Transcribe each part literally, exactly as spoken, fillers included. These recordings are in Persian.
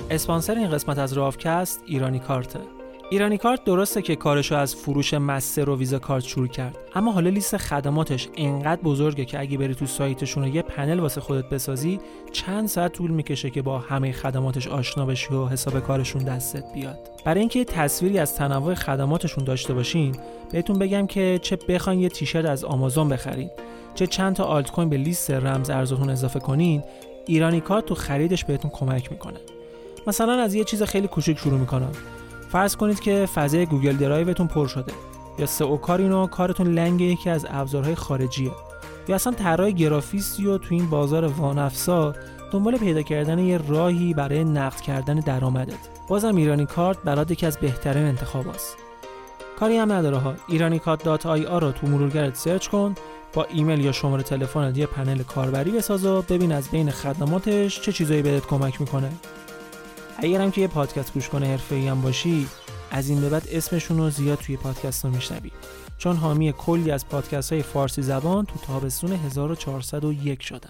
اسپانسر این قسمت از رافکست ایرانی کارته. ایرانی کارت درسته که کارشو از فروش مستر و ویزا کارت شروع کرد، اما حالا لیست خدماتش اینقدر بزرگه که اگه بری تو سایتشون و یه پنل واسه خودت بسازی چند ساعت طول میکشه که با همه خدماتش آشنا بشی و حساب کارشون دستت بیاد. برای اینکه تصویری از تنوع خدماتشون داشته باشین، بهتون بگم که چه بخواین یه تیشرت از آمازون بخرین، چه چند تا آلت کوین به لیست رمز ارزتون اضافه کنین، ایرانی کارت تو خریدش بهتون کمک میکنه. مثلا از یه چیز خیلی کوچیک شروع میکنم. فرض کنید که فضای گوگل درایوتون پر شده، یا سئو کارین و کارتون لنگ یکی از ابزارهای خارجیه، یا اصلا طراح گرافیستی و تو این بازار وانفسا دنبال پیدا کردن یه راهی برای نقد کردن درآمدت. بازم ایرانی کارت برات یکی از بهترین انتخاباست. کاری هم نداره ها، ایرانی کارت دات آی آر رو تو مرورگرت سرچ کن، با ایمیل یا شماره تلفنت یه پنل کاربری بساز و ببین از بین خدماتش چه چیزایی بهت کمک میکنه. اگرم که یه پادکست گوش کنه حرفه‌ای هم باشی، از این به بعد اسمشون رو زیاد توی پادکست ها میشنوی، چون حامی کلی از پادکست های فارسی زبان تو تابستون هزار و چهارصد و یک شدن.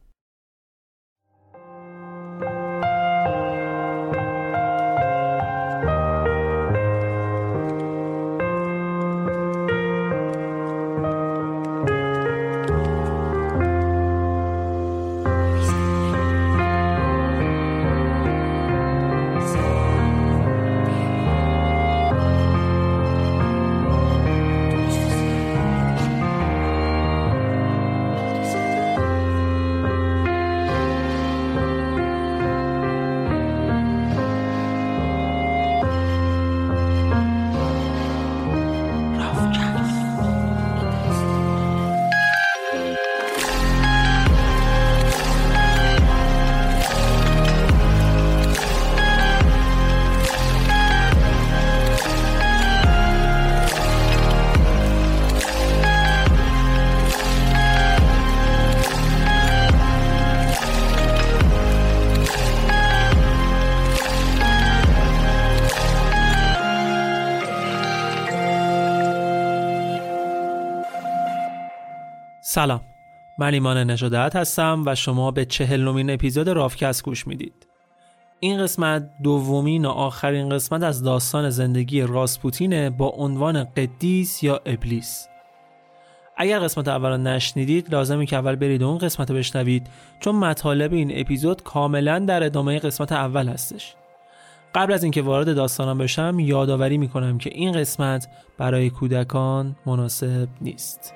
سلام، من ایمان نژادت هستم و شما به چهلمین اپیزود رافکست گوش میدید. این قسمت دومین و آخرین قسمت از داستان زندگی راسپوتینه با عنوان قدیس یا ابلیس. اگر قسمت اول رو نشنیدید لازمه که اول برید اون قسمت رو بشنوید، چون مطالب این اپیزود کاملا در ادامه قسمت اول هستش. قبل از اینکه وارد داستانم بشم یادآوری میکنم که این قسمت برای کودکان مناسب نیست.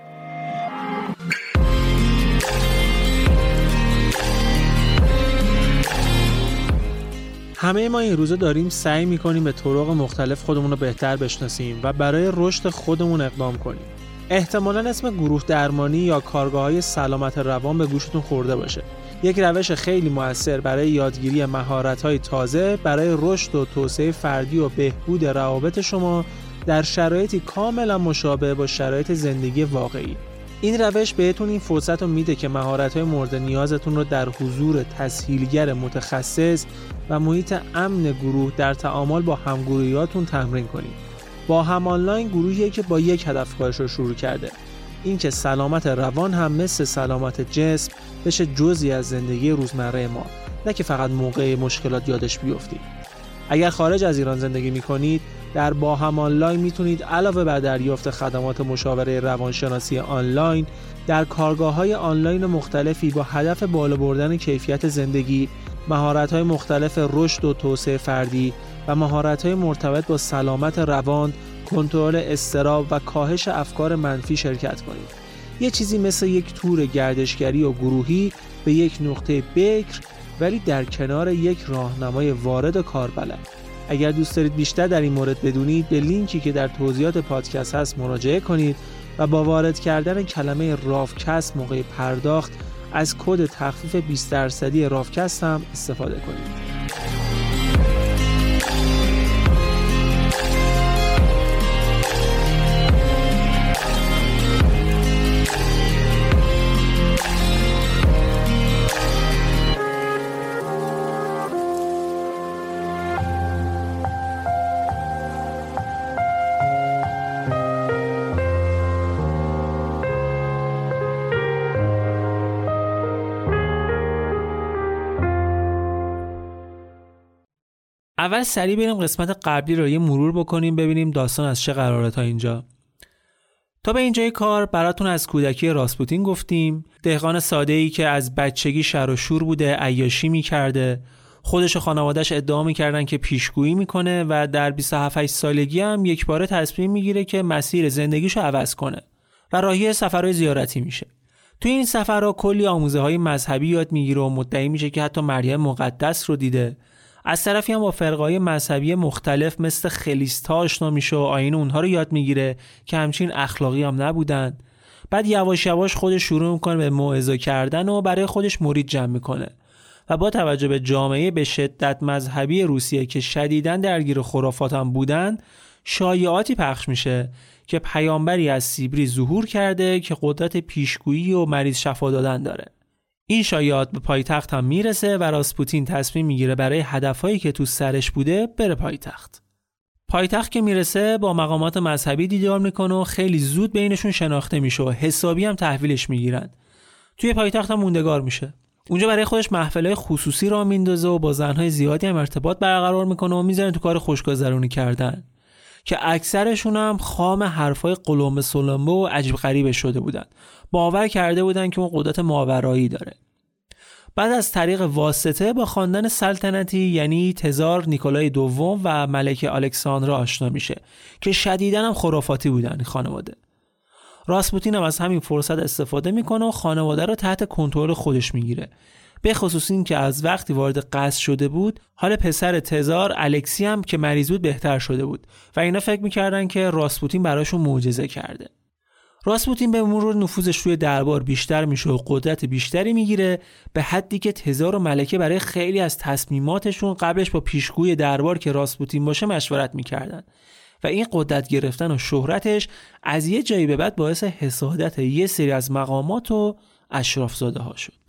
همه ما این روزا داریم سعی میکنیم به طرق مختلف خودمون رو بهتر بشناسیم و برای رشد خودمون اقدام کنیم. احتمالاً اسم گروه درمانی یا کارگاه‌های سلامت روان به گوشتون خورده باشه. یک روش خیلی مؤثر برای یادگیری مهارت‌های تازه برای رشد و توسعه فردی و بهبود روابط شما در شرایطی کاملا مشابه با شرایط زندگی واقعی. این روش بهتون این فرصت رو میده که مهارت‌های مورد نیازتون رو در حضور تسهیلگر متخصص و محیط امن گروه در تعامل با همگروهیاتون تمرین کنید. با هم آنلاین گروهیه که با یک هدف کارش رو شروع کرده، این که سلامت روان هم مثل سلامت جسم بشه جزئی از زندگی روزمره ما، نه که فقط موقع مشکلات یادش بیفتید. اگر خارج از ایران زندگی میکنید، در با هم آنلاین میتونید علاوه بر دریافت خدمات مشاوره روانشناسی آنلاین، در کارگاه‌های آنلاین مختلفی با هدف بالا بردن کیفیت زندگی، مهارت‌های مختلف رشد و توسعه فردی و مهارت‌های مرتبط با سلامت روان، کنترل اضطراب و کاهش افکار منفی شرکت کنید. یه چیزی مثل یک تور گردشگری و گروهی به یک نقطه بکر، ولی در کنار یک راهنمای وارد و کاربلد. اگر دوست دارید بیشتر در این مورد بدونید، به لینکی که در توضیحات پادکست هست مراجعه کنید و با وارد کردن کلمه رافکست موقع پرداخت از کد تخفیف بیست درصدی رافکست هم استفاده کنید. اول سریع بریم قسمت قبلی رو یه مرور بکنیم ببینیم داستان از چه قراره تا اینجا. تا به اینجای کار براتون از کودکی راسپوتین گفتیم، دهقان ساده‌ای که از بچگی شر و شور بوده، عیاشی می‌کرده، خودش و خانواده‌اش ادعا می‌کردن که پیشگویی می‌کنه و در بیست و هفت سالگی هم یک باره تصمیم می‌گیره که مسیر زندگیشو عوض کنه و راهی سفرهای زیارتی میشه. توی این سفرها کلی آموزه‌های مذهبی یاد می‌گیره و مدعی میشه که حتی مریم مقدس رو دیده. از طرفی هم با فرقه‌های مذهبی مختلف مثل خلیستا آشنا میشه و آیین اونها رو یاد میگیره که همچین اخلاقی هم نبودن. بعد یواش یواش خودش شروع میکنه به موعظه کردن و برای خودش مرید جمع میکنه و با توجه به جامعه به شدت مذهبی روسیه که شدیداً درگیر خرافات هم بودن، شایعاتی پخش میشه که پیامبری از سیبری ظهور کرده که قدرت پیشگویی و مریض شفا دادن داره. این شایعات به پایتخت هم میرسه و راسپوتین تصمیم میگیره برای هدفهایی که تو سرش بوده بره پایتخت. پایتخت که میرسه با مقامات مذهبی دیدار میکنه و خیلی زود بینشون شناخته میشه و حسابی هم تحویلش میگیرن. توی پایتخت هم موندگار میشه. اونجا برای خودش محفلهای خصوصی راه میندازه و با زنهای زیادی هم ارتباط برقرار میکنه و میذاره تو کار خوشگذرونی کردن که اکثرشون هم خام حرفای قلمبه سلمبه و عجیب غریبه شده بودن. باور کرده بودن که اون قدرت ماورایی داره. بعد از طریق واسطه با خاندان سلطنتی یعنی تزار نیکولای دوم و ملکه الکساندرا آشنا میشه که شدیداً هم خرافاتی بودن این خانواده. راسپوتین هم از همین فرصت استفاده میکنه و خانواده رو تحت کنترل خودش میگیره. به خصوص این که از وقتی وارد قصر شده بود، حال پسر تزار الکسی هم که مریض بود بهتر شده بود و اینا فکر میکردن که راسپوتین براشون معجزه کرده. راسپوتین به مرور نفوذش روی دربار بیشتر میشه و قدرت بیشتری میگیره به حدی که تزار و ملکه برای خیلی از تصمیماتشون قبلش با پیشگوی دربار که راسپوتین باشه مشورت میکردن و این قدرت گرفتن و شهرتش از یه جایی به بعد باعث حسادت یه سری از مقامات و اشرافزاده ها شد.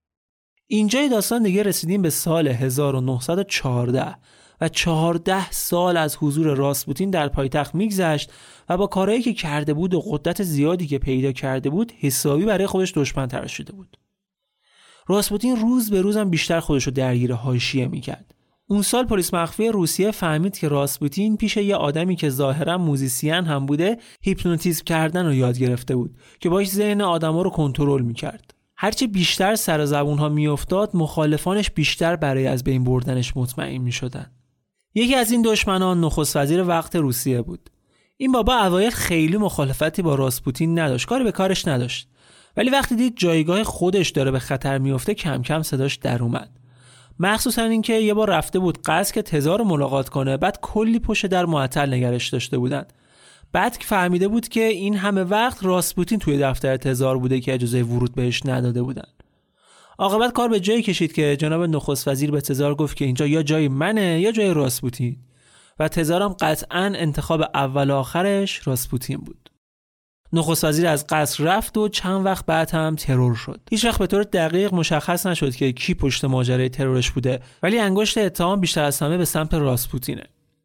اینجای داستان دیگه رسیدیم به سال هزار و نهصد و چهارده و چهارده سال از حضور راسپوتین در پایتخت میگذشت و با کارهایی که کرده بود و قدرت زیادی که پیدا کرده بود حسابی برای خودش دشمن تر شده بود. راسپوتین روز به روز هم بیشتر خودش رو درگیر حاشیه میکرد. اون سال پلیس مخفی روسیه فهمید که راسپوتین پیش یه آدمی که ظاهرا موزیسین هم بوده هیپنوتیزم کردن رو یاد گرفته بود که باهاش ذهن آدما رو کنترل میکرد. هرچی بیشتر سر زبونها میافتاد مخالفانش بیشتر برای از بین بردنش مطمئن میشدن. یکی از این دشمنان نخست وزیر وقت روسیه بود. این بابا اوایل خیلی مخالفتی با راسپوتین نداشت، کاری به کارش نداشت، ولی وقتی دید جایگاه خودش داره به خطر میفته کم کم صداش در اومد. مخصوصا اینکه یه بار رفته بود قصر که تزار رو ملاقات کنه، بعد کلی پشت در معطل نگرش داشته بودن. بعد که فهمیده بود که این همه وقت راسپوتین توی دفتر تزار بوده که اجازه ورود بهش نداده بودن. عاقبت کار به جایی کشید که جناب نخست وزیر به تزار گفت که اینجا یا جای منه یا جای راسپوتین و تزار هم قطعاً انتخاب اول آخرش راسپوتین بود. نخست وزیر از قصر رفت و چند وقت بعد هم ترور شد. هیچ وقت به طور دقیق مشخص نشد که کی پشت ماجرای ترورش بوده، ولی انگشت اتهام بیشتر از همه به سمت راسپوتینه.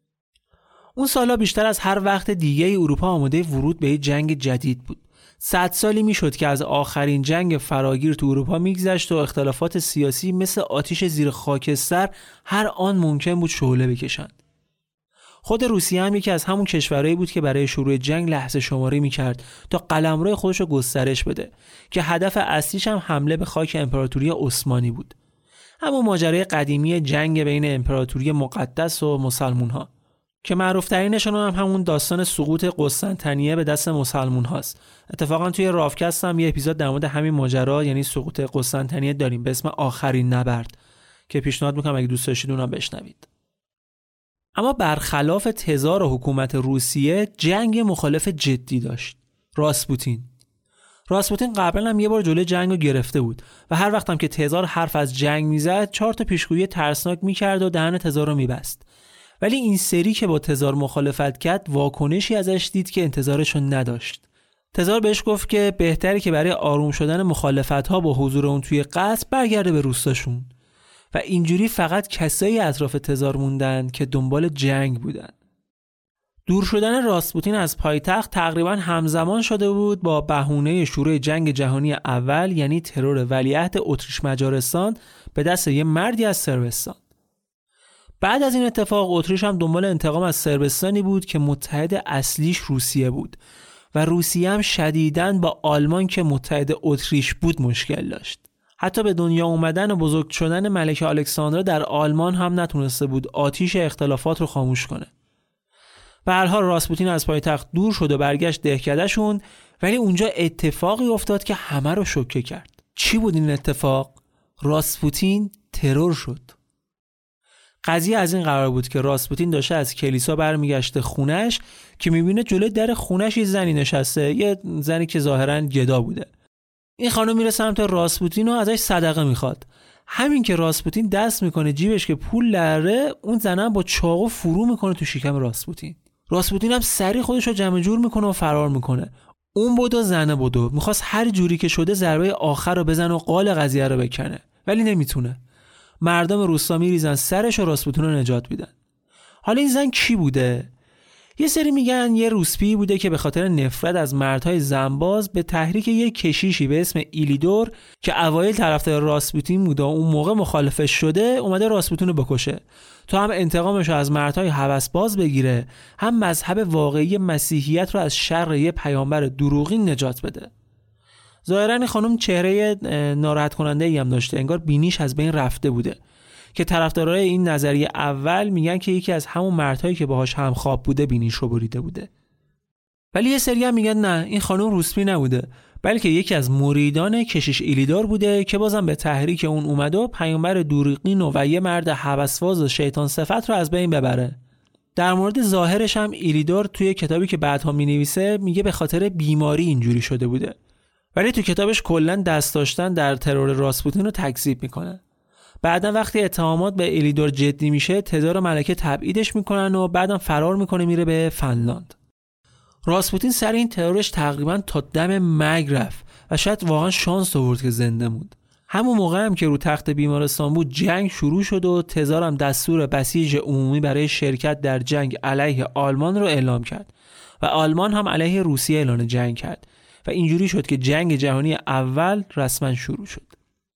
اون سالا بیشتر از هر وقت دیگه ای اروپا آماده ورود به جنگ جدید بود. صد سالی میشد که از آخرین جنگ فراگیر تو اروپا میگذشت و اختلافات سیاسی مثل آتش زیر خاکستر هر آن ممکن بود شعله بکشند. خود روسیه هم یکی از همون کشورهایی بود که برای شروع جنگ لحظه شماری میکرد تا قلمرو خودش رو گسترش بده که هدف اصلیش هم حمله به خاک امپراتوری عثمانی بود. همون ماجرای قدیمی جنگ بین امپراتوری مقدس و مسلمون‌ها که معروف ترینشون هم همون داستان سقوط قسطنطنیه به دست مسلمون هاست. اتفاقا توی رافکست هم یه اپیزود در مورد همین ماجرا یعنی سقوط قسطنطنیه داریم به اسم آخرین نبرد که پیشنهاد میکنم اگه دوست داشتید اونم بشنوید. اما برخلاف تزار و حکومت روسیه جنگ مخالف جدی داشت، راسپوتین. راسپوتین قبلا هم یه بار جلوی جنگ رو گرفته بود و هر وقت هم که تزار حرف از جنگ میزد چهار تا پیشگویی ترسناک میکرد و دهن تزار رو میبست. ولی این سری که با تزار مخالفت کرد واکنشی ازش دید که انتظارشون نداشت. تزار بهش گفت که بهتره که برای آروم شدن مخالفت‌ها با حضور اون توی قصر برگرده به روستاشون و اینجوری فقط کسایی اطراف تزار موندن که دنبال جنگ بودن. دور شدن راسپوتین از پایتخت تقریبا همزمان شده بود با بهونه شروع جنگ جهانی اول یعنی ترور ولیعهد اتریش مجارستان به دست یه مردی از صربستان. بعد از این اتفاق اتریش هم دنبال انتقام از صربستانی بود که متحد اصلیش روسیه بود و روسیه هم شدیداً با آلمان که متحد اتریش بود مشکل داشت. حتی به دنیا اومدن و بزرگ شدن ملکه الکساندرا در آلمان هم نتونسته بود آتیش اختلافات رو خاموش کنه. به هر حال راسپوتین از پایتخت دور شد و برگشت دهکده‌شون، ولی اونجا اتفاقی افتاد که همه رو شوکه کرد. چی بود این اتفاق؟ راسپوتین ترور شد. قضیه از این قرار بود که راسپوتین داشته از کلیسا برمیگشته خونش که میبینه جلوی در خونش یه زنی نشسته، یه زنی که ظاهراً گدا بوده. این خانم میره سمت راسپوتین و ازش صدقه میخواد. همین که راسپوتین دست میکنه جیبش که پول لره، اون زنم با چاقو فرو میکنه تو شکم راسپوتین. راسپوتین هم سریع خودش رو جمع جور میکنه و فرار میکنه. اون بودو زنه بودو میخواست هر جوری که شده ضربه آخر رو بزنه و قال قضیه رو بکنه، ولی نمیتونه. مردم روستا میریزن سرش و راسپوتین رو نجات میدن. حالا این زن کی بوده؟ یه سری میگن یه روسپی بوده که به خاطر نفرت از مردهای زنباز به تحریک یه کشیشی به اسم ایلیدور که اوایل طرفدار راسپوتین بوده و اون موقع مخالفش شده اومده راسپوتین رو بکشه تا هم انتقامش رو از مردهای هوسباز بگیره، هم مذهب واقعی مسیحیت رو از شر یه پیامبر دروغین نجات بده. ظاهراً این خانم چهره ناراحت کننده ای هم داشته، انگار بینیش از بین رفته بوده که طرفدارای این نظریه اول میگن که یکی از همون مردهایی که باهاش همخواب بوده بینیش رو بریده بوده. ولی یه سری هم میگن نه، این خانم روسپی نبوده، بلکه یکی از مریدان کشیش ایلیدور بوده که بازم به تحریک اون اومده و پیامبر دروغین و یه مرد هوسباز و شیطان صفت رو از بین ببره. در مورد ظاهرش هم ایلیدور توی کتابی که بعدها مینویسه میگه به خاطر بیماری اینجوری شده بوده، ولی تو کتابش کلاً دست داشتن در ترور راسپوتین رو تکذیب میکنه. بعداً وقتی اتهامات به ایلیدور جدی میشه، تزار و ملکه تبعیدش میکنن و بعداً فرار میکنه میره به فنلاند. راسپوتین سر این ترورش تقریباً تا دم مرگ رفت و شاید واقعاً شانس آورد که زنده موند. همون موقع هم که رو تخت بیمارستان بود جنگ شروع شد و تزار هم دستور بسیج عمومی برای شرکت در جنگ علیه آلمان رو اعلام کرد و آلمان هم علیه روسیه اعلان جنگ کرد و اینجوری شد که جنگ جهانی اول رسما شروع شد.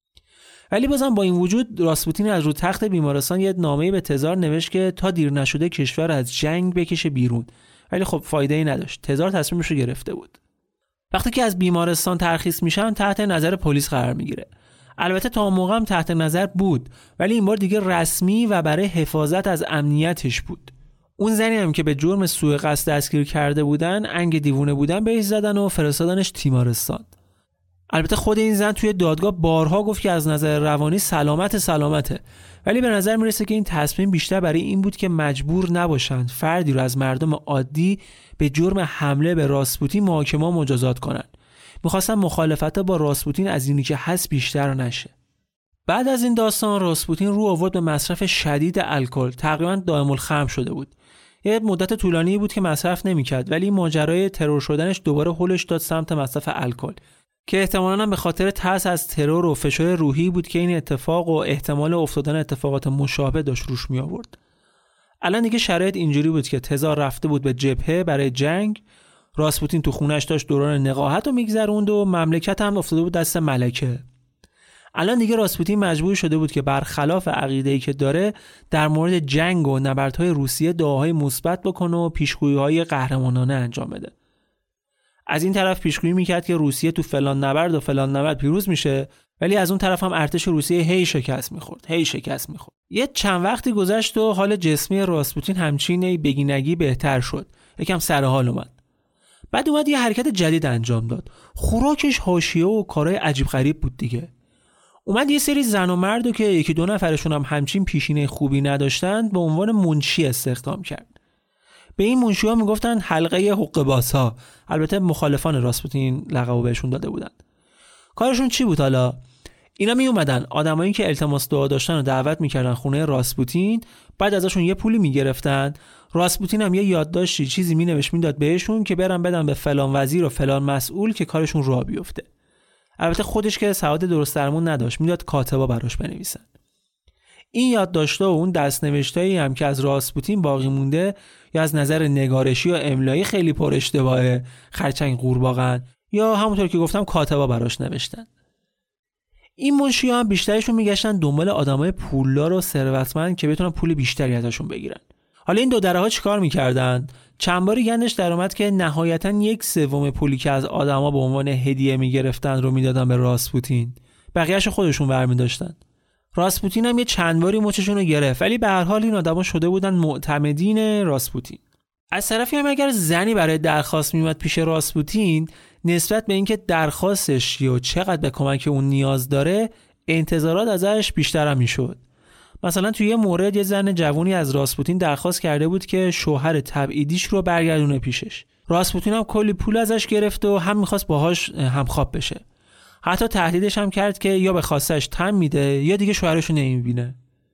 ولی بازم با این وجود راسپوتین از رو تخت بیمارستان یه نامه‌ای به تزار نوشت که تا دیر نشده کشور از جنگ بکشه بیرون، ولی خب فایده‌ای نداشت. تزار تصمیمش رو گرفته بود. وقتی که از بیمارستان ترخیص میشن تحت نظر پلیس قرار میگیره. البته تا اون موقع هم تحت نظر بود، ولی این بار دیگه رسمی و برای حفاظت از امنیتش بود. اون زنی هم که به جرم سوء قصد دستگیر کرده بودن، انگ دیوونه بودن بهش زدن و فرستادنش تیمارستان. البته خود این زن توی دادگاه بارها گفت که از نظر روانی سلامت سلامته، ولی به نظر میرسه که این تصمیم بیشتر برای این بود که مجبور نباشند فردی رو از مردم عادی به جرم حمله به راسپوتین محاکمه و مجازات کنن. میخواستن مخالفت با راسپوتین از اینی که هست بیشتر نشه. بعد از این داستان راسپوتین رو آورد به مصرف شدید الکل، تقریبا دائم الخمر شده بود. یه مدت طولانی بود که مصرف نمی‌کرد، ولی ماجرای ترور شدنش دوباره هولش داد سمت مصرف الکل که احتمالاً به خاطر ترس از ترور و فشار روحی بود که این اتفاق و احتمال افتادن اتفاقات مشابه داشت روش می آورد. الان دیگه شرایط اینجوری بود که تزار رفته بود به جبهه برای جنگ، راسپوتین تو خونش داشت دوران نقاهت رو میگذروند و مملکت هم افتاده بود دست ملکه. الان دیگه راسپوتین مجبور شده بود که برخلاف عقیده‌ای که داره در مورد جنگ و نبردهای روسیه دعاهای مثبت بکنه و پیشگویی‌های قهرمانانه انجام بده. از این طرف پیشگویی میکرد که روسیه تو فلان نبرد و فلان نبرد پیروز میشه، ولی از اون طرف هم ارتش روسیه هی شکست میخورد هی شکست میخورد. یه چند وقتی گذشت و حال جسمی راسپوتین همچین بگینگی بهتر شد، یکم سر حال اومد. بعد اومد یه حرکت جدید انجام داد. خوراکش حاشیه و کارهای عجیب غریب بود دیگه. اومد یه سری زن و مردو که یکی دو نفرشون هم همچین پیشینه خوبی نداشتن به عنوان منشی استخدام کرد. به این منشی‌ها میگفتن حلقه حقه‌بازها. البته مخالفان راسپوتین لقبو بهشون داده بودن. کارشون چی بود حالا؟ اینا می اومدن آدمایی که التماس دعا داشتن رو دعوت میکردن خونه راسپوتین، بعد ازشون یه پولی میگرفتن. راسپوتین هم یه یادداشتی چیزی مینوشت میداد بهشون که برن بدن به فلان وزیر و فلان مسئول که کارشون راه بیفته. البته خودش که سواد درست درمون نداشت، میداد کاتبا براش بنویسن. این یادداشت‌ها و اون دست‌نوشتایی هم که از راسپوتین باقی مونده یا از نظر نگارشی و املایی خیلی پر اشتباهه، خرچنگ قورباغن، یا همونطور که گفتم کاتبا براش نوشتن. این منشی‌ها هم بیشترشون میگشتن دنبال آدمای پولدار و ثروتمند که بتونن پول بیشتری ازشون بگیرن. حالا این دو درها چیکار میکردن؟ چند باری گندش در اومد که نهایتاً یک سوم پولی که از آدما به عنوان هدیه میگرفتن رو میدادن به راسپوتین، بقیه‌اشو خودشون برمی‌داشتن. راسپوتین هم یه چند باری مچشون رو گرفت، ولی به هر حال این آدما شده بودن معتمدین راسپوتین. از طرفی هم اگر زنی برای درخواست میومد پیش راسپوتین، نسبت به اینکه درخواستش یا چقدر به کمک اون نیاز داره، انتظارات ازش بیشتر هم میشد. مثلا توی یه مورد یه زن جوونی از راسپوتین درخواست کرده بود که شوهر تبعیدیش رو برگردونه پیشش. راسپوتین هم کلی پول ازش گرفت و هم میخواست باهاش همخواب بشه. حتی تهدیدش هم کرد که یا به خواستش تن میده یا دیگه شوهرش رو نمیبینه.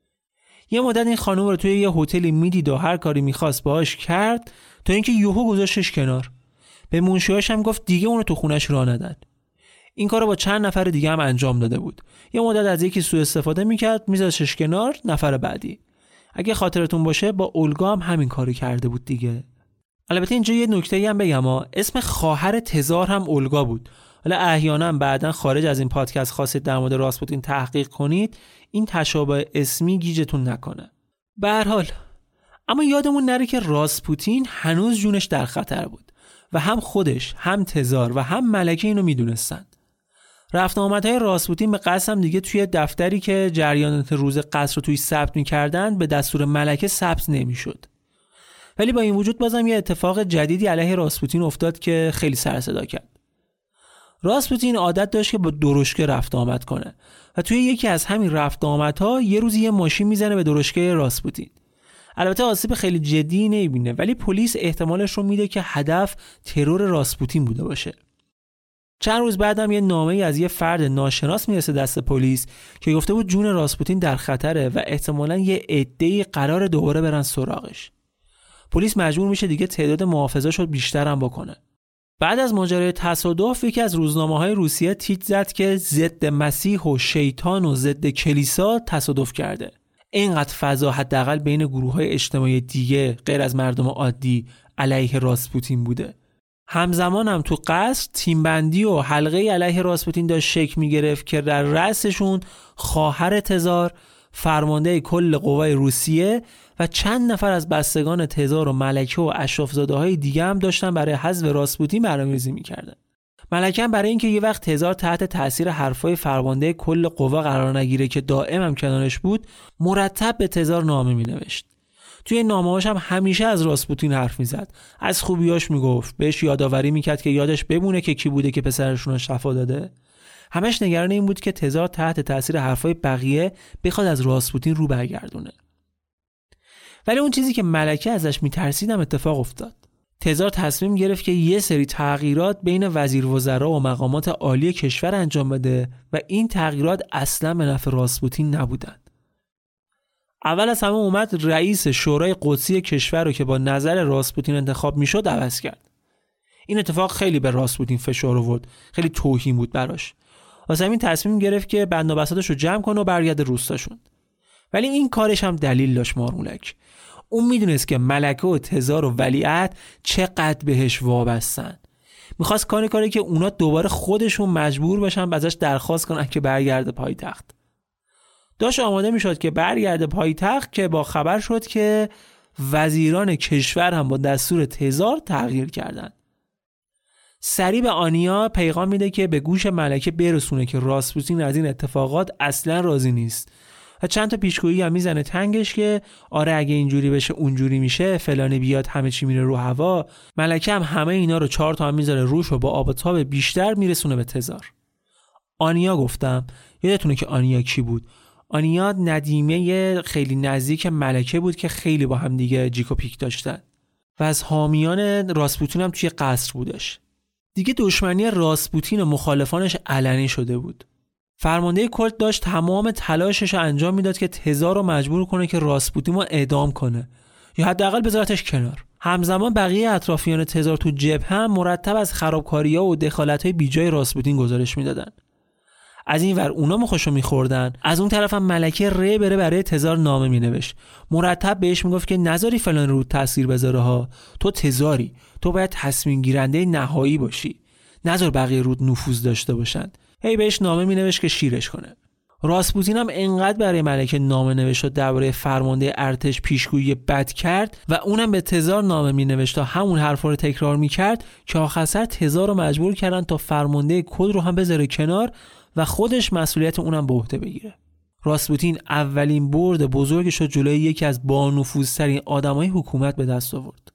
یه مدت این خانم رو توی یه هتلی میدید و هر کاری میخواست باهاش کرد تا اینکه یهو گذاشتش کنار. به منشیاش هم گفت دیگه اون رو تو خونش راه ندن. این کارو با چند نفر دیگه هم انجام داده بود. یه مدت از یکی سوء استفاده میکرد، میذاشتش کنار، نفر بعدی. اگه خاطرتون باشه با اولگا هم همین کارو کرده بود دیگه. البته اینجا یه نکته‌ای هم بگم ها، اسم خواهر تزار هم اولگا بود. حالا احیانا بعداً خارج از این پادکست خواستید در مورد راسپوتین تحقیق کنید، این تشابه اسمی گیجتون نکنه. به هر حال اما یادمون نره که راسپوتین هنوز جونش در خطر بود و هم خودش، هم تزار و هم ملکه اینو میدونستن. رفت آمدهای راسپوتین به قسم دیگه توی دفتری که جریانات روز قصر رو توی ثبت می‌کردن به دستور ملکه ثبت نمی‌شد. ولی با این وجود بازم یه اتفاق جدیدی علیه راسپوتین افتاد که خیلی سر صدا کرد. راسپوتین عادت داشت که با درشکه رفت آمد کنه و توی یکی از همین رفت آمدها یه روزی یه ماشین میزنه به درشکه راسپوتین. البته آسیب خیلی جدی نمیبینه، ولی پلیس احتمالش رو میده که هدف ترور راسپوتین بوده باشه. چند روز بعدم یه نامه‌ای از یه فرد ناشناس میرسه دست پلیس که گفته بود جون راسپوتین در خطره و احتمالاً یه عده‌ای قرار دوباره برن سراغش. پلیس مجبور میشه دیگه تعداد محافظاشو بیشتر هم بکنه. بعد از ماجرای تصادف یکی از روزنامه‌های روسیه تیتر زد که ضد مسیح و شیطان و ضد کلیسا تصادف کرده. اینقدر فضا حداقل بین گروه‌های اجتماعی دیگه غیر از مردم عادی علیه راسپوتین بوده. همزمان هم تو قصر تیمبندی و حلقه علیه راسپوتین داشت شکل می‌گرفت که در رأسشون خواهر تزار، فرمانده کل قوای روسیه و چند نفر از بستگان تزار و ملکه و اشرافزاده‌های دیگه هم داشتن برای حذف راسپوتین برنامه‌ریزی می‌کردن. ملکه هم برای اینکه یه وقت تزار تحت تاثیر حرفای فرمانده کل قوا قرار نگیره که دائم هم کنارش بود، مرتب به تزار نامه می‌نوشت. توی نامه‌هاش هم همیشه از راسپوتین حرف می‌زد، از خوبیاش میگفت، بهش یادآوری می‌کرد که یادش بمونه که کی بوده که پسرشون رو شفا داده. همش نگران این بود که تزار تحت تاثیر حرفای بقیه بخواد از راسپوتین رو برگردونه. ولی اون چیزی که ملکه ازش می‌ترسید هم اتفاق افتاد. تزار تصمیم گرفت که یه سری تغییرات بین وزیر وزرا و مقامات عالی کشور انجام بده و این تغییرات اصلا به نفع راسپوتین نبودن. اول از همه اومد رئیس شورای قدسی کشور رو که با نظر راسپوتین انتخاب میشد عوض کرد. این اتفاق خیلی به راسپوتین فشار آورد، خیلی توهین بود براش. واسه همین تصمیم گرفت که بند و بساطش رو جمع کنه و برگرده روستاشون. ولی این کارش هم دلیل داشت مارمولک. اون میدونست که ملکه و تزار و ولیعهد چقدر بهش وابستن. میخواست کاری کاری که اونا دوباره خودشون مجبور بشن ازش درخواست کنن که برگرده پایتخت. داشت آماده میشد که برگرده پایتخت که با خبر شد که وزیران کشور هم با دستور تزار تغییر کردن. سریع به آنیا پیغام میده که به گوش ملکه برسونه که راسپوتین از این اتفاقات اصلا راضی نیست و چند تا پیشگویی هم میزنه تنگش که آره اگه اینجوری بشه اونجوری میشه، فلانی بیاد همه چی میره رو هوا. ملکه هم همه اینا رو چهار تا هم میذاره روش و با آب و تاب بیشتر میرسونه به تزار. آنیا گفتم، یادتونه که آنیا کی بود؟ آنیا ندیمه خیلی نزدیک ملکه بود که خیلی با هم دیگه جیک و پیک داشتن و از حامیان راسپوتین هم توی قصر بودش. دیگه دشمنی راسپوتین و مخالفانش علنی شده بود. فرمانده کل داشت تمام تلاشش رو انجام میداد که تزار رو مجبور کنه که راسپوتین رو اعدام کنه یا حداقل بذارتش کنار. همزمان بقیه اطرافیان تزار تو جبهه هم مرتب از خرابکاری‌ها و دخالت‌های بیجای راسپوتین گزارش میدادن. از این ور اونا مخشو میخوردن، از اون طرف هم ملکه ره بره برای تزار نامه مینوشت. مرتب بهش میگفت که نذاری فلان رو تاثیر بذاره ها، تو تزاری، تو باید تصمیم گیرنده نهایی باشی، نذار بقیه رود نفوذ داشته باشن. هی بهش نامه مینوشت که شیرش کنه. راسپوتین هم انقدر برای ملکه نامه نوشت و درباره فرمانده ارتش پیشگویی بد کرد و اونم به تزار نامه مینوشت تا همون حرفا رو تکرار میکرد که آخر سر تزار رو مجبور کردن تا فرمانده کد رو هم بذاره کنار و خودش مسئولیت اونم به عهده بگیره. راسپوتین اولین برد بزرگش رو جلوی یکی از بانفوذترین آدمای حکومت به دست آورد.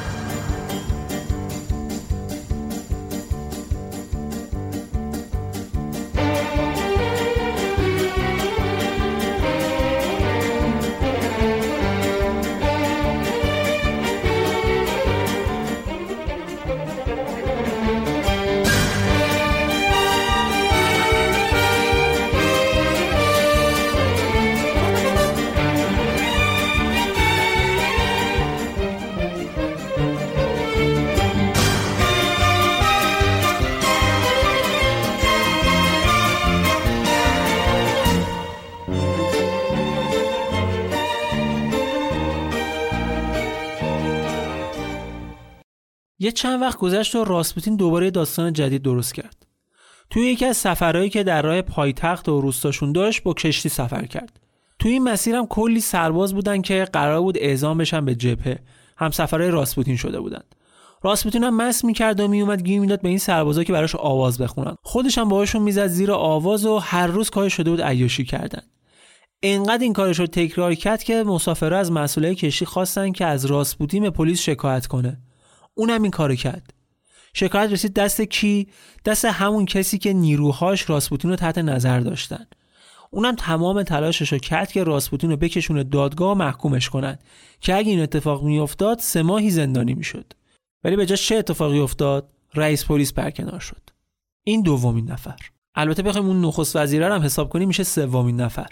یه چند وقت گذشت و راسپوتین دوباره داستان جدید درست کرد. توی یکی از سفرهایی که در راه پایتخت و روستاشون داشت با کشتی سفر کرد. توی این مسیر هم کلی سرباز بودن که قرار بود اعزام بشن به جبهه. هم سفرهای راسپوتین شده بودن. راسپوتین هم مست می‌کرد و میومد گیر میداد به این سربازا که براش آواز بخونن. خودش هم باهاشون میزد زیر آواز و هر روز کارش شده بود عیاشی کردن. اینقدر این کارش رو تکرار کرد که مسافرها از مسئولای کشتی خواستن که از راسپوتین به پلیس شکایت کنه. اونم این کارو کرد. شکایت رسید دست کی؟ دست همون کسی که نیروهاش راسپوتین رو تحت نظر داشتن. اونم تمام تلاشش رو کرد که راسپوتین رو بکشونه دادگاه و محکومش کنن که اگه این اتفاق میافتاد سه ماهی زندانی میشد. ولی به جاش چه اتفاقی افتاد؟ رئیس پلیس برکنار شد. این دومین نفر. البته بخوایم اون نخست وزیره رو هم حساب کنیم میشه سومین نفر.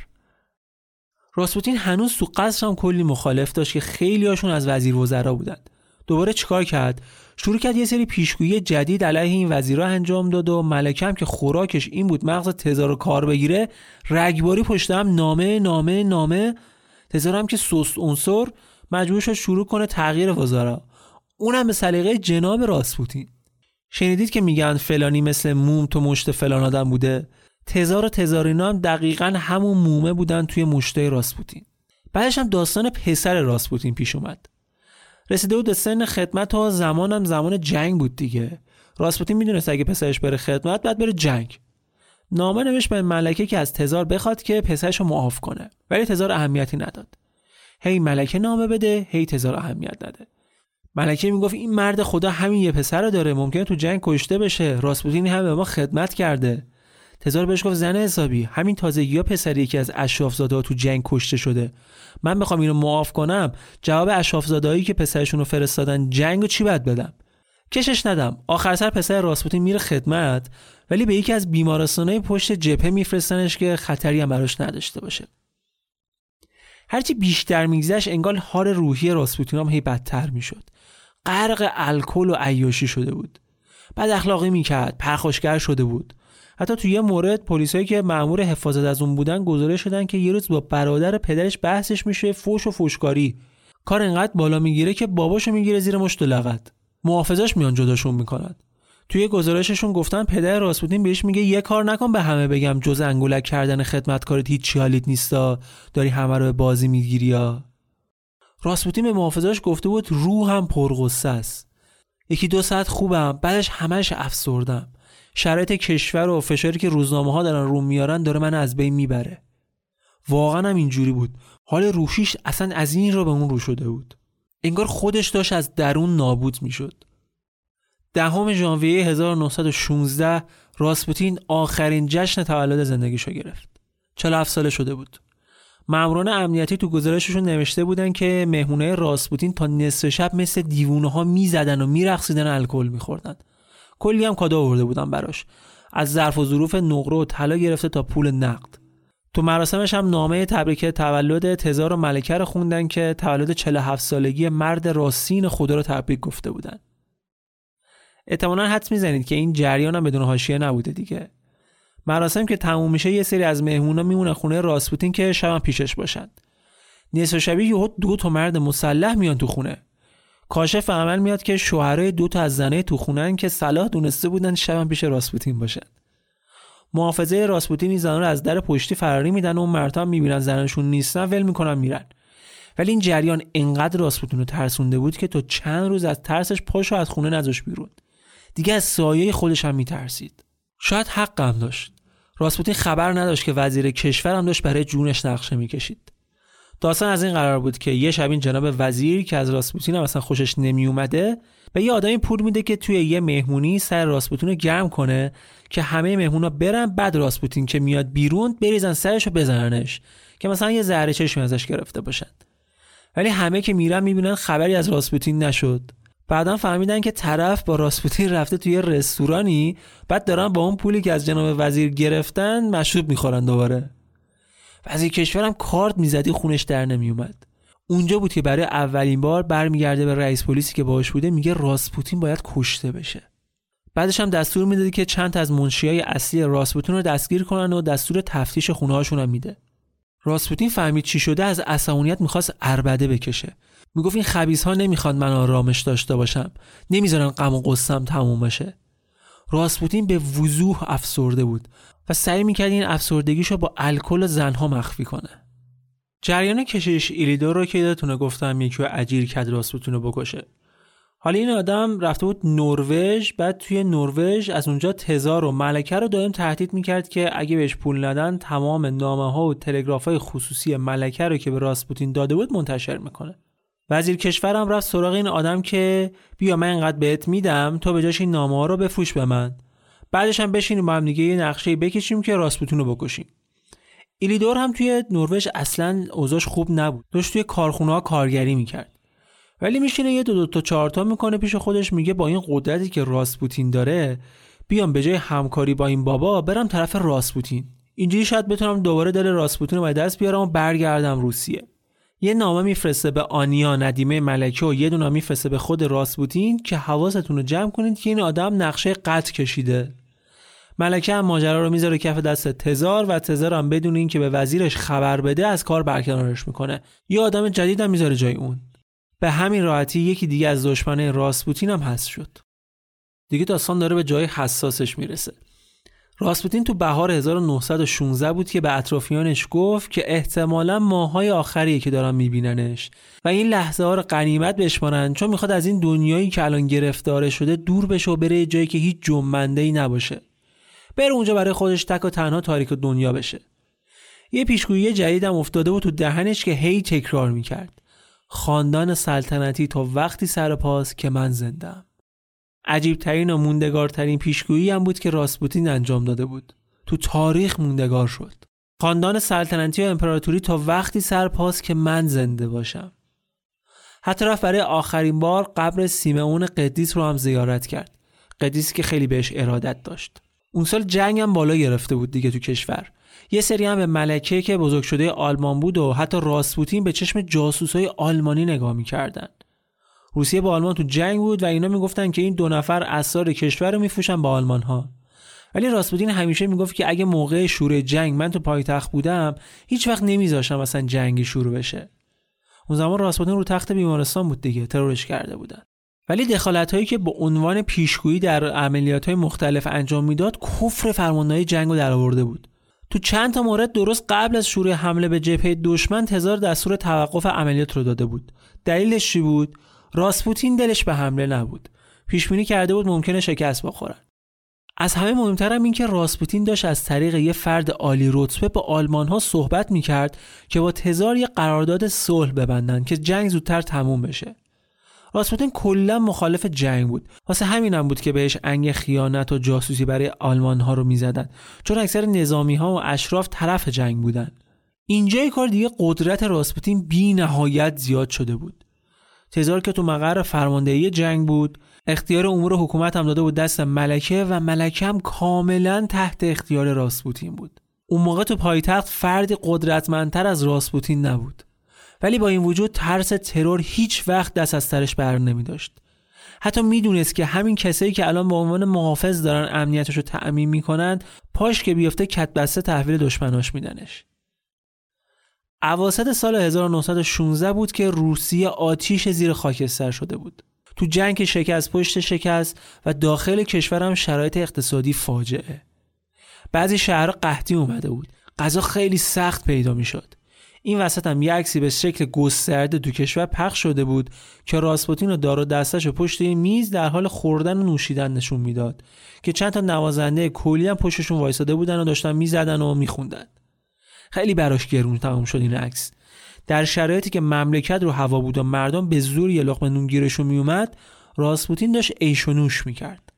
راسپوتین هنوز تو قصر هم کلی مخالف داشت که خیلی هاشون از وزیر وزرا بودن. دوباره چیکار کرد؟ شروع کرد یه سری پیشگویی جدید علیه این وزیرا انجام داد و ملکه هم که خوراکش این بود مغز تزار رو کار بگیره رگباری پشت هم نامه نامه نامه. تزار هم که سست عنصر مجبور شد شروع کنه تغییر وزرا، اونم به سلیقه جناب راسپوتین. شنیدید که میگن فلانی مثل موم تو مشت فلان آدم بوده؟ تزار و تزارینا هم دقیقاً همون مومه بودن توی مشته راسپوتین. بعدش هم داستان پسر راسپوتین پیش اومد. رسیده بود به سن خدمت و زمانم زمان جنگ بود دیگه. راسپوتین میدونست اگه پسرش بره خدمت بعد بره جنگ. نامه نوشت به ملکه که از تزار بخواد که پسرش رو معاف کنه، ولی تزار اهمیتی نداد. هی ملکه نامه بده، هی تزار اهمیت نده. ملکه میگفت این مرد خدا همین یه پسر رو داره، ممکنه تو جنگ کشته بشه، راسپوتین هم به ما خدمت کرده. تزار بهش گفت زن حسابی، همین تازگی‌ها پسری که از اشراف‌زاده‌ها تو جنگ کشته شده، من بخوام اینو معاف کنم جواب اشراف‌زاده‌هایی که پسرشون رو فرستادن جنگو چی باید بدم؟ کشش ندم. آخر سر پسر راسپوتین میره خدمت، ولی به یکی از بیمارستان‌های پشت جبهه میفرستنش که خطری هم براش نداشته باشه. هرچی بیشتر میگذشت انگار حال روحی راسپوتین هم هی بدتر میشد. غرق الکل و عیاشی شده بود. بد اخلاقی میکرد، پرخاشگر شده بود. حتی توی یه مورد پلیسایی که مأمور حفاظت از اون بودن گزارش شدن که یه روز با برادر پدرش بحثش میشه فوش و فوشکاری. کار انقدر بالا میگیره که باباشو میگیره زیر مشت و لغت. محافظاش میان جداشون میکنن. توی گزارششون گفتن پدر راسپوتین بهش میگه یه کار نکن به همه بگم جز انگولک کردن خدمتکارت هیچ چی حالیت نیستا، داری همه رو به بازی میگیری یا. راسپوتین به محافظاش گفته بود روحم پرغصه است. یکی دو ساعت خوبم، بعدش همش افسردم. شرایط کشور و فشاری که روزنامه‌ها دارن روم میارن داره من از بین میبره. واقعا هم اینجوری بود. حال روحیش اصلا از این رو به اون رو شده بود. انگار خودش داشت از درون نابود میشد. دهم ژانویه هزار و نهصد و شانزده راسپوتین آخرین جشن تولد زندگیشو گرفت. چهل و هفت ساله شده بود. ماموران امنیتی تو گزارششون نوشته بودن که مهمونای راسپوتین تا نصف شب مثل دیوونه‌ها میزدن و میرقصیدن و الکل میخوردن. کلی هم کادو آورده بودن براش. از ظرف و ظروف نقره و طلا گرفته تا پول نقد. تو مراسمش هم نامه تبریک تولد تزار و ملکه رو خوندن که تولد چهل و هفت سالگی مرد راستین خدا رو تبریک گفته بودن. احتمالاً حدس میزنید که این جریان هم بدون حاشیه نبوده دیگه. مراسم که تموم میشه یه سری از مهمونا میمونن خونه راسپوتین که شب پیشش باشن. نصف شبی یهو دو تا مرد مسلح میان تو خونه. کاشف عمل میاد که شوهرای دو تا از زنای تو خونه‌ان که صلاح دونسته بودن شب پیش راسپوتین باشن. محافظه راسپوتین این زنان رو از در پشتی فراری میدن و اون مردا هم میبینن زنشون نیستن ول میکنن میرن. ولی این جریان انقدر راسپوتین رو ترسونده بود که تا چند روز از ترسش پاشو از خونه نذاشت بیرون. دیگه از سایه خودش هم میترسید. شاید حق هم داشت. راسپوتین خبر نداشت که وزیر کشور هم داشت برای جونش نقشه میکشید. داستان از این قرار بود که یه شب این جناب وزیر که از راسپوتین هم اصلا خوشش نمی اومده به یه آدمی پول میده که توی یه مهمونی سر راسپوتین رو گرم کنه که همه مهمونا برن، بعد راسپوتین که میاد بیرون بریزن سرش و بزننش که مثلا یه ذره چشمی ازش گرفته باشن. ولی همه که میرن میبینن خبری از راسپوتین نشد. بعداً فهمیدن که طرف با راسپوتین رفته توی رستورانی، بعد دارن با اون پولی که از جناب وزیر گرفتن مشروب میخورن دوباره. وزیر کشورم کارت میزدی خونش در نمیومد. اونجا بود که برای اولین بار برمیگرده به رئیس پلیسی که باهاش بوده، میگه راسپوتین باید کشته بشه. بعدش هم دستور میدادی که چند تا از منشیای اصلی راسپوتین رو دستگیر کنن و دستور تفتیش خونه‌هاشون هم میده. راسپوتین فهمید چی شده، از عصبانیت میخواست عربده بکشه. میگفت این خبیث‌ها نمیخوان من آرامش داشته باشم، نمیذارن غم و غصه‌ام تموم بشه. راسپوتین به وضوح افسرده بود و سعی میکرد این افسردگیشو با الکل و زنها مخفی کنه. جریان کشش ایلیدور رو که یادتونه گفتم یکی رو اجیر کرد راسپوتین رو بکشه. حالا این آدم رفته بود نروژ، بعد توی نروژ از اونجا تزار و ملکه رو دائم تهدید میکرد که اگه بهش پول ندن تمام نامه‌ها و تلگراف‌های خصوصی ملکه رو که به راسپوتین داده بود منتشر میکنه. وزیر کشورم رفت سراغ این آدم که بیا من اینقدر بهت میدم تو به جاش این نامه‌ها رو بفروش به من، بعدش هم بشینیم با هم دیگه یه نقشه بکشیم که راسپوتین رو بکشیم. ایلیدور هم توی نروژ اصلاً اوضاعش خوب نبود، داشت توی کارخونه‌ها کارگری میکرد. ولی میشینه یه دو دو تا چهار تا میکنه پیش خودش، میگه با این قدرتی که راسپوتین داره بیام به جای همکاری با این بابا برم طرف راسپوتین، اینجوری شاید بتونم دوباره دل راسپوتین رو به دست بیارم و برگردم روسیه. یه نامه میفرسته به آنیا ندیمه ملکه و یه دونه میفرسته به خود راسپوتین که حواستون رو جمع کنید که این آدم نقشه قتل کشیده. ملکه هم ماجرا رو میذاره کف دست تزار و تزار هم بدون این که به وزیرش خبر بده از کار برکنارش میکنه. یه آدم جدید هم میذاره جای اون. به همین راحتی یکی دیگه از دشمنای راسپوتین هم حذف شد. دیگه داستان داره به جای حساسش میرسه. راسپوتین تو بهار هزار و نهصد و شانزده بود که به اطرافیانش گفت که احتمالاً ماهای آخریه که دارن میبیننش و این لحظه ها رو غنیمت بشمارن، چون میخواد از این دنیایی که الان گرفتار شده دور بشه و بره جایی که هیچ جنبنده‌ای نباشه. بره اونجا برای خودش تک و تنها تاریک دنیا بشه. یه پیشگویی جدیدم افتاده بود تو دهنش که هی تکرار میکرد: خاندان سلطنتی تا وقتی سر پاست که من زنده‌ام. عجیب ترین و موندگارترین پیشگویی هم بود که راسپوتین انجام داده بود. تو تاریخ موندگار شد. خاندان سلطنتی و امپراتوری تا وقتی سر پاست که من زنده باشم. حتی رفت برای آخرین بار قبر سیمئون قدیس رو هم زیارت کرد. قدیسی که خیلی بهش ارادت داشت. اون سال جنگ هم بالا گرفته بود دیگه تو کشور. یه سری هم به ملکه که بزرگ شده آلمان بود و حتی راسپوتین به چشم جاسوسای آلمانی نگاه می‌کردن. روسیه با آلمان تو جنگ بود و اینا میگفتن که این دو نفر اسرار کشور رو میفروشن با آلمان‌ها. ولی راسپوتین همیشه میگفت که اگه موقع شروع جنگ من تو پایتخت بودم هیچ وقت نمیذاشم مثلا جنگی شروع بشه. اون زمان راسپوتین رو تخت بیمارستان بود دیگه، ترورش کرده بودن. ولی دخالت‌هایی که به عنوان پیشگویی در عملیات‌های مختلف انجام میداد کفر فرماندهی جنگ رو درآورده بود. تو چند تا مورد درست قبل از شروع حمله به جبهه دشمن تزار دستور توقف عملیات رو داده بود. دلیلش چی بود؟ راسپوتین دلش به حمله نبود. پیش بینی کرده بود ممکنه شکست بخورن. از همه مهمتر هم این که راسپوتین داشت از طریق یه فرد عالی رتبه با آلمان‌ها صحبت می‌کرد که با تزار یه قرارداد صلح ببندن که جنگ زودتر تموم بشه. راسپوتین کلا مخالف جنگ بود. واسه همینم بود که بهش انگ خیانت و جاسوسی برای آلمان‌ها رو می‌زدن، چون اکثر نظامی‌ها و اشراف طرف جنگ بودن. اینجای کار دیگه قدرت راسپوتین بی‌نهایت زیاد شده بود. تزار که تو مقر فرماندهی جنگ بود، اختیار امور حکومت هم داده بود دست ملکه و ملکه هم کاملا تحت اختیار راسپوتین بود. اون موقع تو پایتخت فردی قدرتمندتر از راسپوتین نبود. ولی با این وجود ترس ترور هیچ وقت دست از سرش بر نمی داشت. حتی میدونست که همین کسایی که الان به عنوان محافظ دارن امنیتشو تأمین میکنن، پاش که بیفته کتبسته تحویل دشمناش میدنش. اواسط سال هزار و نهصد و شانزده بود که روسیه آتیش زیر خاکستر شده بود. تو جنگ شکست پشت شکست و داخل کشورم شرایط اقتصادی فاجعه. بعضی شهرها قحطی اومده بود، غذا خیلی سخت پیدا میشد. این وسط هم یه عکسی به شکل گسترده تو کشور پخش شده بود که راسپوتین و دار و دستش پشت این میز در حال خوردن و نوشیدن نشون میداد که چند تا نوازنده کلی هم پشتشون وایساده بودن و داشتن میزدن و میخوندن. خیلی براش گرون تمام شد این عکس. در شرایطی که مملکت رو هوا بود و مردم به زور یه لقمه نون گیرشون میومد، راسپوتین داشت عیش و نوش میکرد.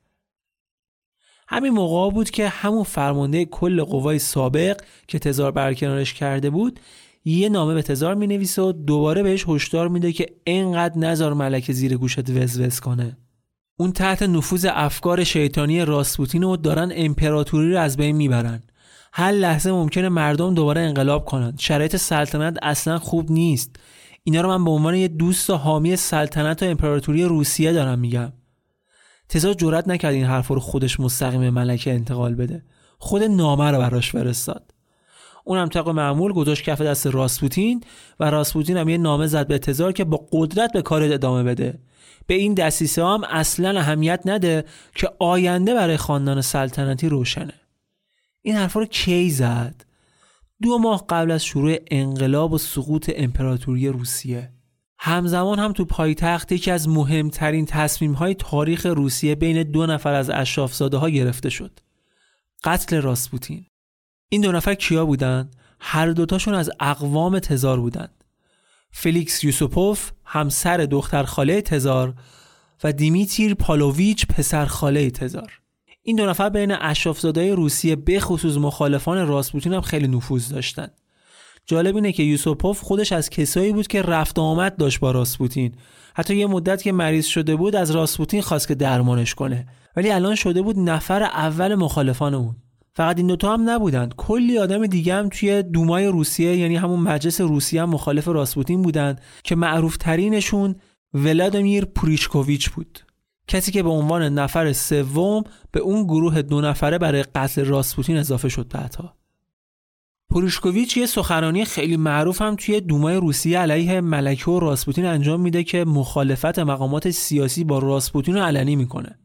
همین موقع بود که همون فرمانده کل قوای سابق که تزار برکنارش کرده بود یه نامه به تزار مینویسه و دوباره بهش هشدار میده که اینقدر نذار ملکه زیر گوشت وز وز کنه. اون تحت نفوذ افکار شیطانی راسپوتین و دارن امپراتوری رو از بین میبرن. هر لحظه ممکنه مردم دوباره انقلاب کنن. شرایط سلطنت اصلا خوب نیست. اینا رو من به عنوان یه دوست و حامی سلطنت و امپراتوری روسیه دارم میگم. تزار جرئت نکرد این حرفا رو خودش مستقیم به ملکه انتقال بده. خود نامه رو براش فرستاد. اونم طبق معمول گذاشت کف دست راسپوتین و راسپوتین هم یه نامه زد به تزار که با قدرت به کار ادامه بده. به این دسیسه هم اصلا اهمیت نده که آینده برای خاندان سلطنتی روشنه. این حرفا رو کی زد؟ دو ماه قبل از شروع انقلاب و سقوط امپراتوری روسیه. همزمان هم تو پایتخت یکی از مهمترین تصمیم‌های تاریخ روسیه بین دو نفر از اشراف‌زاده‌ها گرفته شد. قتل راسپوتین. این دو نفر کیا بودن؟ هر دوتاشون از اقوام تزار بودن. فلیکس یوسوپوف همسر دختر خاله تزار و دیمیتیر پالوویچ پسر خاله تزار. این دو نفر بین اشراف‌زاده‌های روسیه به خصوص مخالفان راسپوتین هم خیلی نفوذ داشتن. جالب اینه که یوسوپوف خودش از کسایی بود که رفت و آمد داشت با راسپوتین. حتی یه مدت که مریض شده بود از راسپوتین خواست که درمانش کنه. ولی الان شده بود نفر اول مخالفان اون. فقط این دوتا هم نبودن، کلی آدم دیگه هم توی دومای روسیه یعنی همون مجلس روسیه هم مخالف راسپوتین بودن که معروف ترینشون ولادیمیر پوریشکوویچ بود، کسی که به عنوان نفر سوم به اون گروه دو نفره برای قتل راسپوتین اضافه شد. بعدها پوریشکوویچ یه سخنرانی خیلی معروف هم توی دومای روسیه علیه ملکه و راسپوتین انجام میده که مخالفت مقامات سیاسی با راسپوتین رو علنی میکنه.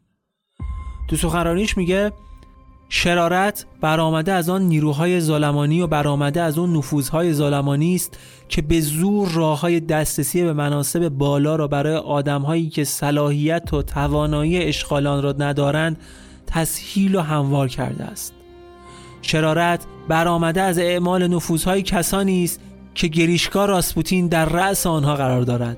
تو سخنرانیش میگه شرارت برآمده از آن نیروهای ظالمانی و برآمده از اون نفوذهای ظالمانی است که به زور راههای دسترسی به مناصب بالا را برای آدمهایی که صلاحیت و توانایی اشغال آن را ندارند تسهیل و هموار کرده است. شرارت برآمده از اعمال نفوذهای کسانی است که گریشکا راسپوتین در رأس آنها قرار دارد.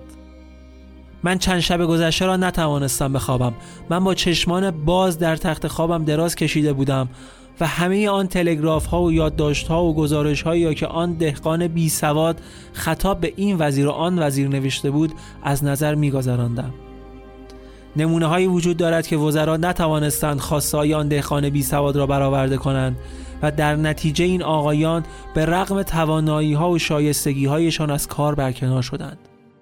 من چند شب گذشته را نتوانستم بخوابم. من با چشمان باز در تخت خوابم دراز کشیده بودم و همه آن تلگراف ها و یادداشت ها و گزارش هایی که آن دهقان بی سواد خطاب به این وزیر و آن وزیر نوشته بود از نظر می گذراندم. نمونه هایی وجود دارد که وزرا نتوانستند خواسته های آن دهقان بی سواد را برآورده کنند و در نتیجه این آقایان به رغم توانایی ها و شایستگی هایشان از کار برکنار شدند.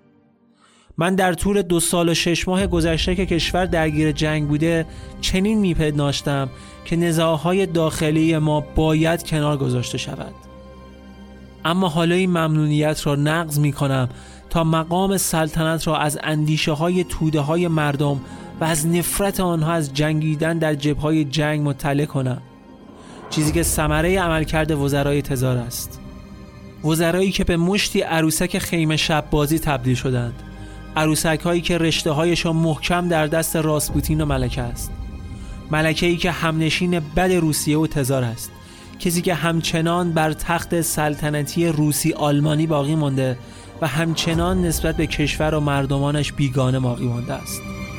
من در طول دو سال و شش ماه گذشته که کشور درگیر جنگ بوده چنین میپنداشتم که نزاعهای داخلی ما باید کنار گذاشته شود. اما حالا این ممنونیت را نقض میکنم تا مقام سلطنت را از اندیشه های توده های مردم و از نفرت آنها از جنگیدن در جبههای جنگ مطلع کنم، چیزی که ثمره عملکرد وزرای تزار است. وزرایی که به مشتی عروسک خیمه شب بازی تبدیل شدند، عروسک هایی که رشته هایشان محکم در دست راسپوتین و ملکه است. ملکه ای که همنشین بد روسیه و تزار است، کسی که همچنان بر تخت سلطنتی روسی آلمانی باقی مانده و همچنان نسبت به کشور و مردمانش بیگانه باقی مانده است.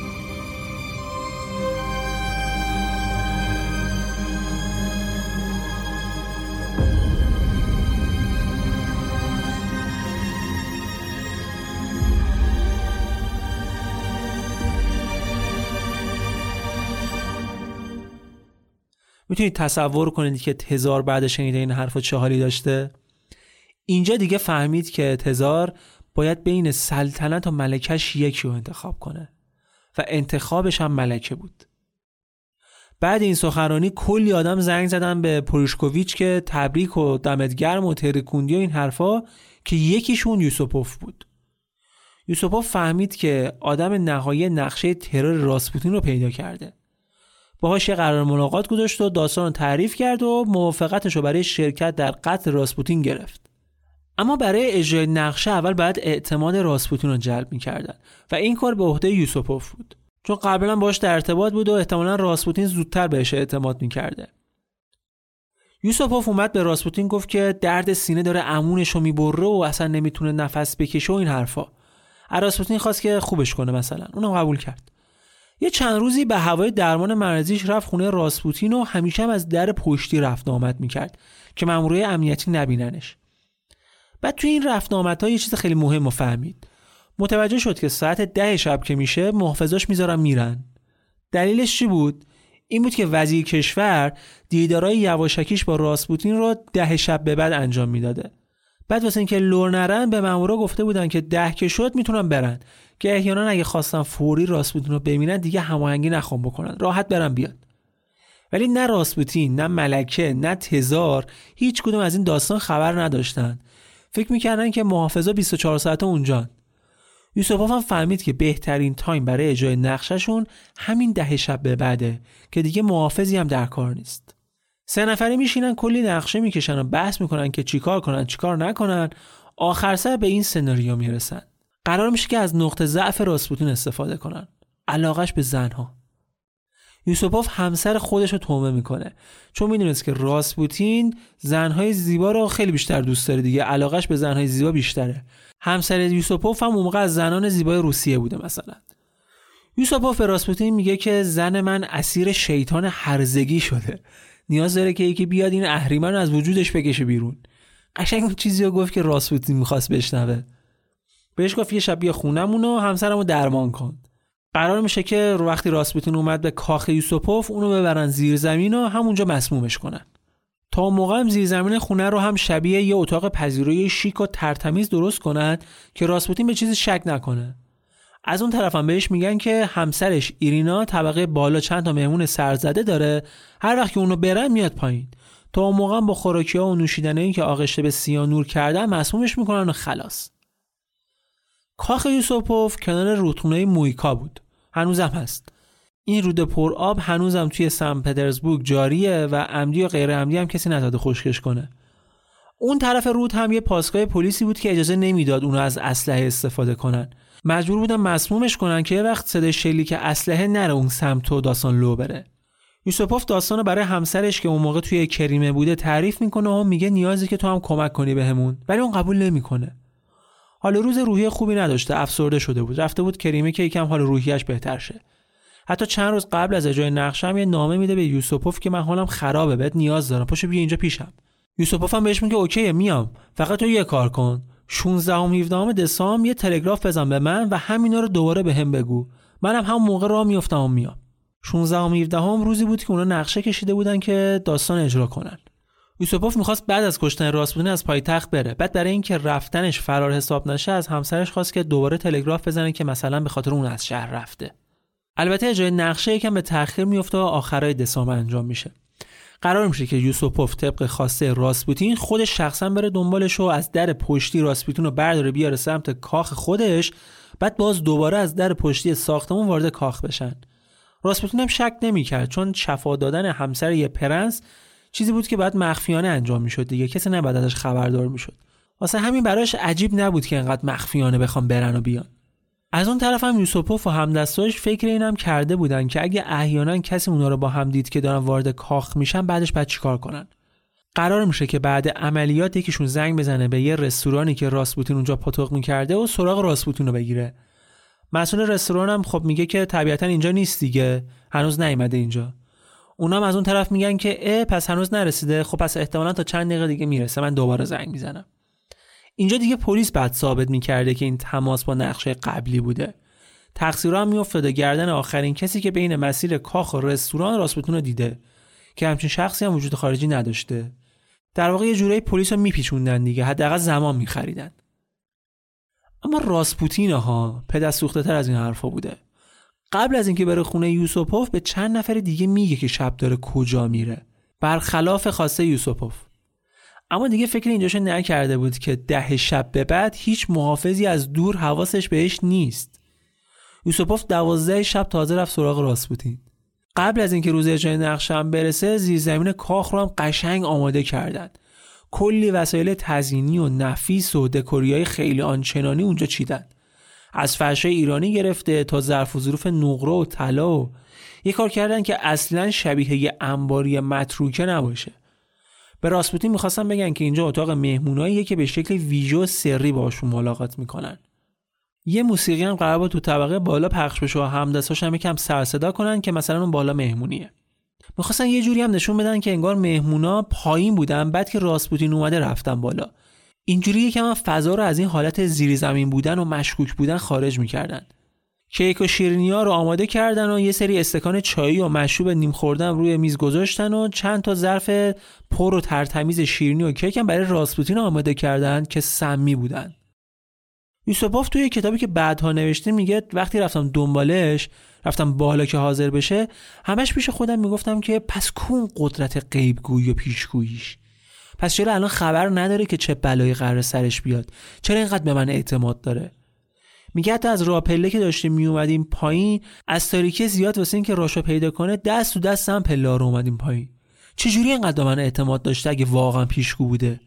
میتونید تصور کنید که تزار بعد شنیدن این حرفا چه حالی داشته؟ اینجا دیگه فهمید که تزار باید بین سلطنت و ملکش یکی رو انتخاب کنه و انتخابش هم ملکه بود. بعد این سخنرانی کلی آدم زنگ زدن به پوریشکوویچ که تبریک و دمت گرم و ترکوندی و این حرفا، که یکیشون یوسوپوف بود. یوسوپوف فهمید که آدم نهایی نقشه ترور راسپوتین رو پیدا کرده باهاش یه قرار ملاقات گذاشت و داستان رو تعریف کرد و موافقتش رو برای شرکت در قتل راسپوتین گرفت. اما برای اجرای نقشه اول باید اعتماد راسپوتین رو جلب می‌کردن و این کار به عهده یوسوپوف بود، چون قبلا باهاش در ارتباط بود و احتمالاً راسپوتین زودتر بهش اعتماد می‌کرده. یوسوپوف اومد به راسپوتین گفت که درد سینه داره عمونش رو میبره و اصلا نمیتونه نفس بکشه و این حرفا. راسپوتین خواست که خوبش کنه مثلا، اونم قبول کرد. یه چند روزی به هوای درمان مرضیش رفت خونه راسپوتین و همیشه هم از در پشتی رفت آمد میکرد که مامورای امنیتی نبیننش. بعد توی این رفت آمدها یه چیز خیلی مهم رو فهمید. متوجه شد که ساعت ده شب که میشه محافظاش میذارن میرن. دلیلش چی بود؟ این بود که وزیر کشور دیدارای یواشکیش با راسپوتین رو ده شب به بعد انجام میداده. بعد واسه اینکه لور نرن به مامورا گفته بودن که ده که شد میتونن برن، که احیانا اگه خواستن فوری راسپوتین رو ببینن دیگه هماهنگی نخوام بکنن، راحت برن بیاد. ولی نه راسپوتین، نه ملکه، نه تزار هیچ کدوم از این داستان خبر نداشتن. فکر میکردن که محافظا بیست و چهار ساعته اونجان. یوسوپوف هم فهمید که بهترین تایم برای اجرای نقششون همین ده شب به بعده که دیگه محافظی هم در کار نیست. سه نفری میشینن کلی نقشه میکشن و بحث میکنن که چیکار کنن چیکار نکنن. آخر سر به این سناریو میرسن. قرار میشه که از نقطه ضعف راسپوتین استفاده کنن، علاقش به زنها. یوسوپوف همسر خودش رو تومه میکنه چون میدونست که راسپوتین زنهای زیبا رو خیلی بیشتر دوست داره دیگه، علاقش به زنهای زیبا بیشتره. همسر یوسوپوف هم اون موقع از زنان زیبای روسیه بوده مثلا. یوسوپوف به راسپوتین میگه که زن من اسیر شیطان هرزگی شده، نیاز داره که یکی بیاد این اهریمن رو از وجودش بکشه بیرون. قشنگ اون چیزی رو گفت که راسپوتین میخواست بشنوه. بهش گفت یه شب بیا خونمون و همسرمو درمان کن. قرار میشه که وقتی راسپوتین اومد به کاخ یوسوپوف اونو ببرن زیر زمین و همونجا مسمومش کنن. تا موقع هم زیر زمین خونه رو هم شبیه یه اتاق پذیرایی شیک و ترتمیز درست کنن که راسپوتین به چیزی شک نکنه. از اون طرف هم بهش میگن که همسرش ایرینا طبقه بالا چند تا مهمون سرزده داره، هر وقت که اونو برن میاد پایین. تا اون موقع با خوراکی‌ها و نوشیدنایی که آغشته به سیانور کردن مسمومش میکنن و خلاص. کاخ یوسوپوف کنار رودخونه مویکا بود. هنوزم هست. این رود پر آب هنوزم توی سن پترزبورگ جاریه و عمدی و غیر عمدی هم کسی نزده خشکش کنه. اون طرف رود هم یه پاسگاه پلیسی بود که اجازه نمیداد اونو از اسلحه استفاده کنن. مجبور بودن مسمومش کنن که یه وقت صدای شلیک اسلحه نره اون سمت و داستان لو بره. یوسوپوف داستانو برای همسرش که اون موقع توی کریمه بوده تعریف میکنه و میگه نیازی که تو هم کمک کنی بهمون، ولی اون قبول نمیکنه. حال روز روحی خوبی نداشته، افسرده شده بود. رفته بود کریمه که یکم حال روحیش بهتر شه. حتی چند روز قبل از اجرای نقشه هم یه نامه میده به یوسوپوف که من حالم خرابه، بهت نیاز دارم، پاشو بیا اینجا پیشم. یوسوپوف هم بهش میگه اوکی میام، فقط تو یه کار کن، شانزده و هفده دسامبر یه تلگراف بزن به من و همینا رو دوباره بهم بگو، منم هم همون موقع راه میافتم و میام. شانزده و هفده روزی بود که اونا نقشه کشیده بودن که داستان اجرا کنن. یوسوپوف میخواست بعد از کشتن راسپوتین از پایتخت بره. بعد برای اینکه رفتنش فرار حساب نشه از همسرش خواست که دوباره تلگراف بزنه که مثلا به خاطر اون از شهر رفته. البته اجرای نقشه یکم به تأخیر میفته و آخرای دسامبر انجام میشه. قرار میشه که یوسوپوف طبق خواسته راسپوتین خودش شخصا بره دنبالش و از در پشتی راسپوتین رو برداره بیاره سمت کاخ خودش، بعد باز دوباره از در پشتی ساختمون وارد کاخ بشن. راسپوتین هم شک نمیکرد چون شفا دادن همسر یه پرنس چیزی بود که بعد مخفیانه انجام میشد دیگه، کسی نباید ازش خبردار میشد. واسه همین براش عجیب نبود که انقدر مخفیانه بخوام برن و بیان. از اون طرف هم یوسوپوف و همدستاش فکر اینم کرده بودن که اگه احیانا کسی اونا رو با هم دید که دارن وارد کاخ میشن بعدش بعد چیکار کنن. قرار میشه که بعد عملیات یکیشون زنگ بزنه به یه رستورانی که راسپوتین اونجا پاتوق میکرده و سراغ راسپوتین رو بگیره. مسئول رستوران هم خب میگه که طبیعتا اینجا نیست دیگه، هنوز نیومده اینجا. اونام از اون طرف میگن که اه پس هنوز نرسیده، خب پس احتمالاً تا چند دقیقه دیگه میرسه، من دوباره زنگ میزنم. اینجا دیگه پلیس بعد ثابت میکرده که این تماس با نقشه قبلی بوده. تقصیرها هم میافتاده گردن آخرین کسی که بین مسیر کاخ و رستوران راسپوتین رو دیده که همچین شخصی هم وجود خارجی نداشته. در واقع یه جورایی پلیس رو میپیچوندن دیگه، حداقل زمان میخریدن. اما راسپوتین ها پدر سوخته تر از این حرفا بوده. قبل از اینکه بره خونه یوسوپوف به چند نفر دیگه میگه که شب داره کجا میره، برخلاف خواسته یوسوپوف. اما دیگه فکر اینجاشو نکرده بود که ده شب به بعد هیچ محافظی از دور حواسش بهش نیست. یوسوپوف دوازده شب تازه رفت سراغ راسپوتین. قبل از اینکه روز اجرای نقشه هم برسه زیرزمین کاخ رو هم قشنگ آماده کردن. کلی وسایل تزیینی و نفیس و دکوریای خیلی آنچنانی اونجا چیدن. از فرشای ایرانی گرفته تا ظرف و ظروف نقره و طلا و یه کار کردن که اصلاً شبیه یه انباری متروکه نباشه. به راسپوتین می‌خواستن بگن که اینجا اتاق مهموناییه که به شکل ویژه و سری باهاشون ملاقات میکنن. یه موسیقی هم قرار بود تو طبقه بالا پخش بشه و همدستاش هم یکم سر صدا کنن که مثلا اون بالا مهمونیه. می‌خواستن یه جوری هم نشون بدن که انگار مهمونا پایین بودن، بعد که راسپوتین اومده رفتن بالا. اینجوری یکم فضا رو از این حالت زیر زمین بودن و مشکوک بودن خارج می‌کردن. کیک و شیرینی‌ها رو آماده کردن و یه سری استکان چایی و مشروب نیم خوردن روی میز گذاشتن و چند تا ظرف پر و ترتمیز شیرینی و کیک هم برای راسپوتین آماده کردن که سمی بودن. یوسوپوف توی کتابی که بعدها نوشته میگه وقتی رفتم دنبالش، رفتم بالا که حاضر بشه، همش پیش خودم میگفتم که پس کون قدرت غیبگویی و پیشگوییش؟ پس چرا الان خبر نداره که چه بلایی قراره سرش بیاد؟ چرا اینقدر به من اعتماد داره؟ میگه حتی از راه پله که داشتیم میومدیم پایین، از تاریکی زیاد واسه این که راشو پیدا کنه دست تو دست هم پله رو اومدیم پایین. چجوری اینقدر به من اعتماد داشته اگه واقعا پیشگو بوده؟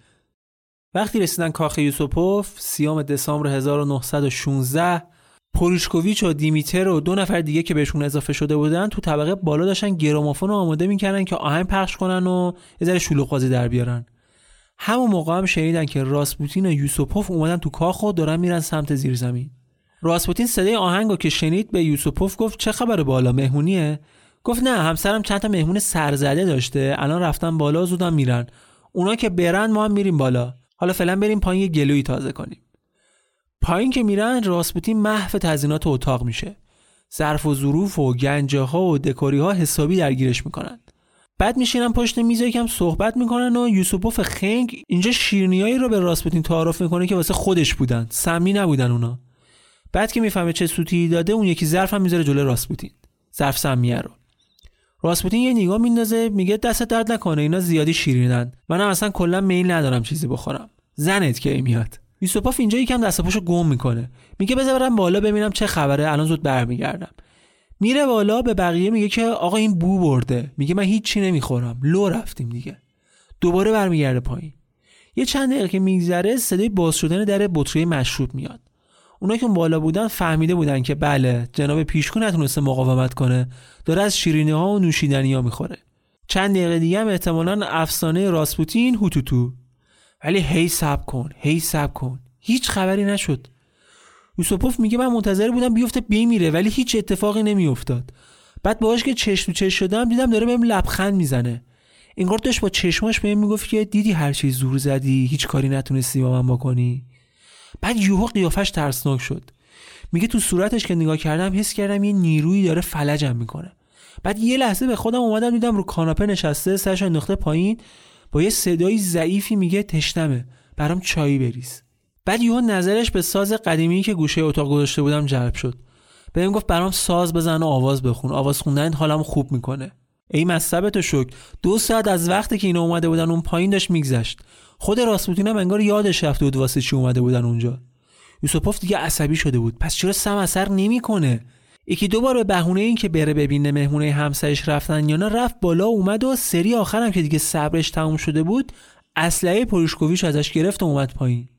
وقتی رسیدن کاخ یوسوپوف سیام دسامبر هزار و نهصد و شانزده، پوریشکوویچ و دیمیتر و دو نفر دیگه که بهشون اضافه شده بودن تو طبقه بالا داشتن گرامافون رو آماده میکردن که آهنگ پخش کنن و یه ذره شلوغ بازی در بیارن. همون موقع هم شنیدن که راسپوتین و یوسوپوف اومدن تو کاخ و دارن میرن سمت زیرزمین. راسپوتین صدای آهنگو که شنید به یوسوپوف گفت چه خبره بالا، مهمونیه؟ گفت نه، همسرم چند تا مهمون سرزده داشته، الان رفتن بالا زودم میرن. اونا که برن ما هم میریم بالا. حالا فعلا بریم پایین یه گلویی تازه کنیم. پایین که میرن راسپوتین محو تزیینات اتاق میشه. ظرف و ظروف و گنجه ها و دکوری ها حسابی درگیرش میکنن. بعد میشینن پشت میز یکم صحبت میکنن و یوسوپوف خنگ اینجا شیرینیایی رو به راسپوتین تعارف میکنه که واسه خودش بودن، سمی نبودن اونا. بعد که میفهمه چه سوتی داده اون یکی ظرف هم میذاره جلوی راسپوتین، ظرف سمیه رو. راسپوتین یه نگاه میندازه میگه دست درد نکنه، اینا زیادی شیرینن، منم اصلا کلا میل ندارم چیزی بخورم، زنت که میاد. یوسوپوف اینجا یکم دست پاشو گم میکنه، میگه بذار برم بالا ببینم چه خبره، الان زود برمیگردم. میره بالا به بقیه میگه که آقا این بو برده، میگه من هیچ چی نمیخورم، لو رفتیم دیگه. دوباره برمیگرده پایین. یه چند دقیقه که میگذره صدای باز شدن در بطری مشروب میاد. اونا که بالا بودن فهمیده بودن که بله جناب پیشکو نتونسته مقاومت کنه، داره از شیرینی ها و نوشیدنی ها میخوره. چند دقیقه دیگه هم احتمالاً افسانه راسپوتین هوتوتو. ولی هی صبر کن، هی صبر کن، هیچ خبری نشد. یوسوپوف میگه من منتظر بودم بیفته بمیره ولی هیچ اتفاقی نمیافتاد. بعد باهاش که چشم تو چشم شدم دیدم داره بهم لبخند میزنه. انگار داشت با چشماش بهم میگفت که دیدی هر چی زور زدی، هیچ کاری نتونستی با من بکنی. بعد یوهو قیافش ترسناک شد. میگه تو صورتش که نگاه کردم حس کردم یه نیرویی داره فلجم میکنه. بعد یه لحظه به خودم اومدم دیدم رو کاناپه نشسته، سرش انداخته پایین، با یه صدای ضعیفی میگه تشنمه، برام چایی بریز. بعد یوهو نظرش به ساز قدیمی که گوشه اتاق گذاشته بودم جلب شد. بهم گفت برام ساز بزن و آواز بخون، آواز خوندن حالمو خوب میکنه. ای مصبت شکر، دو ساعت از وقتی که اینا اومده بودن اون پایین داشت میگذشت. خود راسپوتین هم انگار یادش رفته بود واسه چی اومده بودن اونجا. یوسوپوف دیگه عصبی شده بود. پس چرا سم اثر نمیکنه؟ یکی دو بار به بهونه این که بره ببینه مهمونه همسرش رفتن یا نه رفت بالا اومد و سری آخرم که دیگه صبرش تموم شده بود اسلحه پوریشکوویچ ازش گرفت و اومد پایین.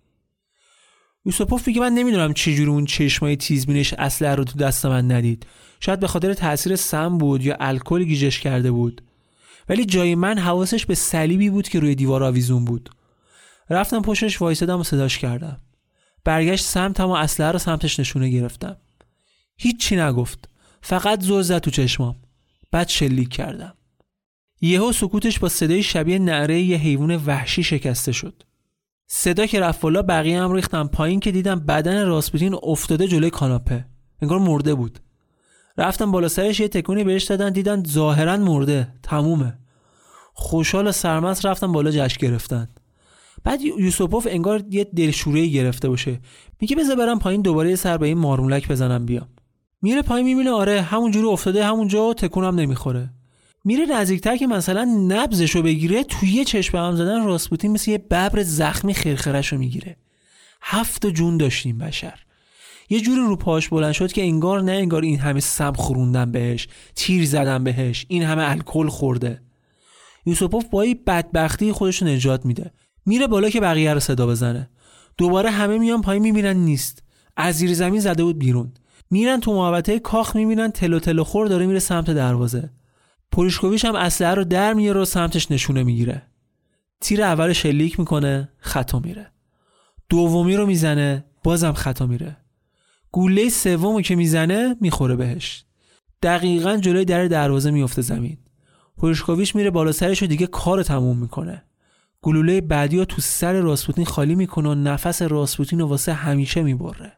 یوسوپوف میگه من نمیدونم چه جوری اون چشمای تیزبینش اسلحه رو تو دست من ندید. شاید به خاطر تاثیر سم بود یا الکل گیجش کرده بود. ولی جای من حواسش به صلیبی بود که روی دیوار آویزون بود. رفتم پشتش وایسادم و صداش کردم. برگشت سمتم و اسلحه رو سمتش نشونه گرفتم. هیچی نگفت. فقط زل زد تو چشمام. بعد شلیک کردم. یهو سکوتش با صدای شبیه نعره یه حیوان وحشی شکسته شد. صدا که رفت بالا بقیه هم ریختم پایین که دیدم بدن راسپوتین افتاده جلوی کاناپه. انگار مرده بود. رفتم بالا سرش یه تکونی بهش دادن، دیدن ظاهرا مرده، تمومه. خوشحال و سرمست رفتم بالا جشن گرفتن. بعد یوسوپوف انگار یه دلشوره‌ای گرفته باشه، میگه بذار برم پایین دوباره یه سر به این مارمولک بزنم بیام. میره پایین میبینه آره همونجوری افتاده همونجا و تکونم نمیخوره. میره نزدیکتر که مثلا نبضشو بگیره، توی یه چشم هم زدن راسپوتین مثل یه ببر زخمی خرخره‌شو میگیره. هفت جون داشتیم بشر. یه جوری رو پاش بلند شد که انگار نه انگار این همه سم خوروندن بهش، تیر زدن بهش، این همه الکل خورده. یوسوپوف با این بدبختی خودش رو نجات میده. میره بالا که بقیه رو صدا بزنه. دوباره همه میان پایین میبینن نیست. از زیر زمین زده بود بیرون. میرن تو محوطه کاخ میبینن تلو تلو خور داره میره سمت دروازه. پولیشکوویچ هم اسلحه رو در میاره و سمتش نشونه میگیره. تیر اول شلیک میکنه، خطا میره. دومی رو میزنه، بازم خطا میره. گوله سومو که میزنه میخوره بهش. دقیقاً جلوی در دروازه میفته زمین. پولیشکوویچ میره بالا سرش و دیگه کارو تموم میکنه. گلوله بعدی رو تو سر راسپوتین خالی میکنه و نفس راسپوتین رو واسه همیشه میبره.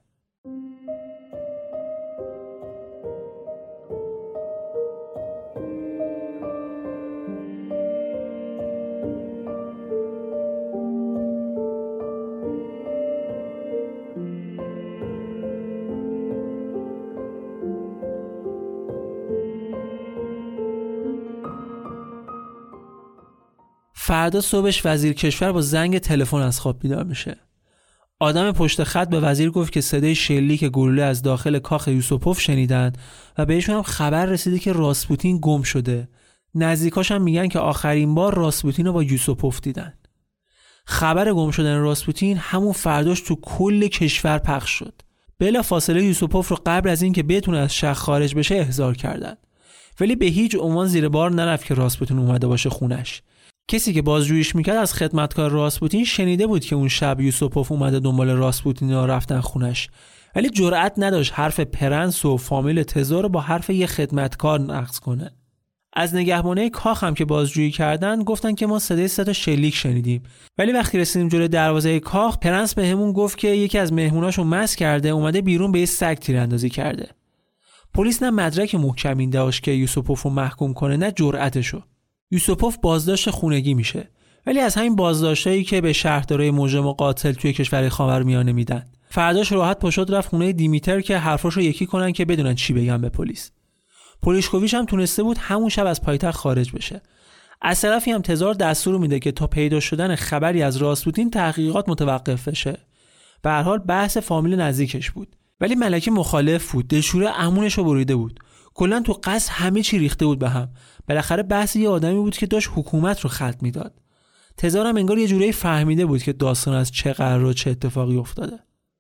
فردا صبحش وزیر کشور با زنگ تلفن از خواب بیدار میشه. آدم پشت خط به وزیر گفت که صدای شلیک گلوله از داخل کاخ یوسوپوف شنیدن و بهشون هم خبر رسیده که راسپوتین گم شده. نزدیکاش هم میگن که آخرین بار راسپوتین رو با یوسوپوف دیدن. خبر گم شدن راسپوتین همون فرداش تو کل کشور پخش شد. بلا فاصله یوسوپوف رو قبل از این که بتونه از شهر خارج بشه احضار کردن. ولی به هیچ عنوان زیر بار نرفت که راسپوتین اومده باشه خونش. کسی که بازجوییش میکرد از خدمتکار راسپوتین شنیده بود که اون شب یوسوپوف اومده دنبال راسپوتین و رفتن خونش، ولی جرئت نداشت حرف پرنس و فامیل تزار رو با حرف یه خدمتکار نقض کنه. از نگهبانه کاخ هم که بازجویی کردن گفتن که ما صدای سه تا شلیک شنیدیم، ولی وقتی رسیدیم جلوی دروازه کاخ پرنس بهمون گفت که یکی از مهموناشو مست کرده اومده بیرون به یه سگ تیراندازی کرده. پلیس نه مدرک محکمی داشت که یوسوپوف رو محکوم کنه نه جرأتشو. یوسوپوف بازداشت خونگی میشه، ولی از همین بازداشتایی که به شهردارای مجرم و قاتل توی کشور خاورمیانه میدن. فرداش راحت پاشد رفت خونه دیمیتر که حرفاشو یکی کنن که بدونن چی بگن به پلیس. پولیشکوویچ هم تونسته بود همون شب از پایتخت خارج بشه. از طرفی هم تزار دستور میده که تا پیدا شدن خبری از راسپوتین تحقیقات متوقف بشه. به هر حال بحث فامیل نزدیکش بود، ولی ملکه مخالف بود. دلشوره عمونشو بریده بود. کلا تو قصر همه چی ریخته بود به هم. بالاخره بحث یه آدمی بود که داشت حکومت رو خلق میداد. تزار هم انگار یه جوری فهمیده بود که داستان از چه قرار و چه اتفاقی افتاده.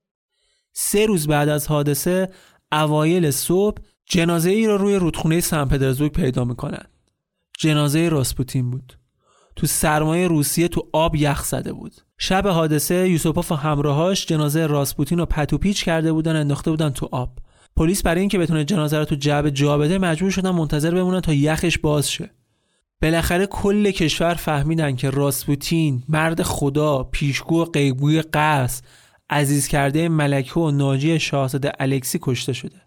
سه روز بعد از حادثه اوایل صبح جنازه ای رو روی رودخونه سن پترزبورگ پیدا میکنن. جنازه راسپوتین بود. تو سرمایه روسیه تو آب یخ زده بود. شب حادثه یوسوپوف و همراهاش جنازه راسپوتین رو پتو پیچ کرده بودن، انداخته بودن تو آب. پلیس برای اینکه بتونه جنازه رو تو جعبه جا بده مجبور شدن منتظر بمونن تا یخش باز شه. بالاخره کل کشور فهمیدن که راسپوتین، مرد خدا، پیشگو و غیبگوی قصر، عزیز کرده ملکه و ناجی شاهزاده الکسی کشته شده.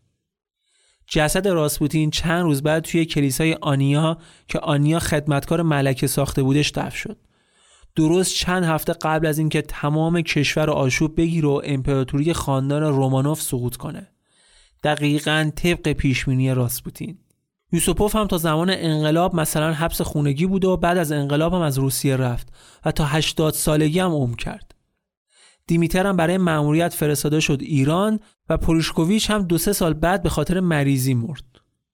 جسد راسپوتین چند روز بعد توی کلیسای آنیا که آنیا خدمتکار ملکه ساخته بودش دفن شد. درست چند هفته قبل از اینکه تمام کشور آشوب بگیره و امپراتوری خاندان رومانوف سقوط کنه. دقیقاً طبق پیشبینی راسپوتین. یوسوپوف هم تا زمان انقلاب مثلا حبس خونگی بود و بعد از انقلاب هم از روسیه رفت و تا هشتاد سالگی هم عمر کرد. دیمیتر هم برای مأموریت فرستاده شد ایران و پولیشکوویچ هم دو سه سال بعد به خاطر مریضی مرد.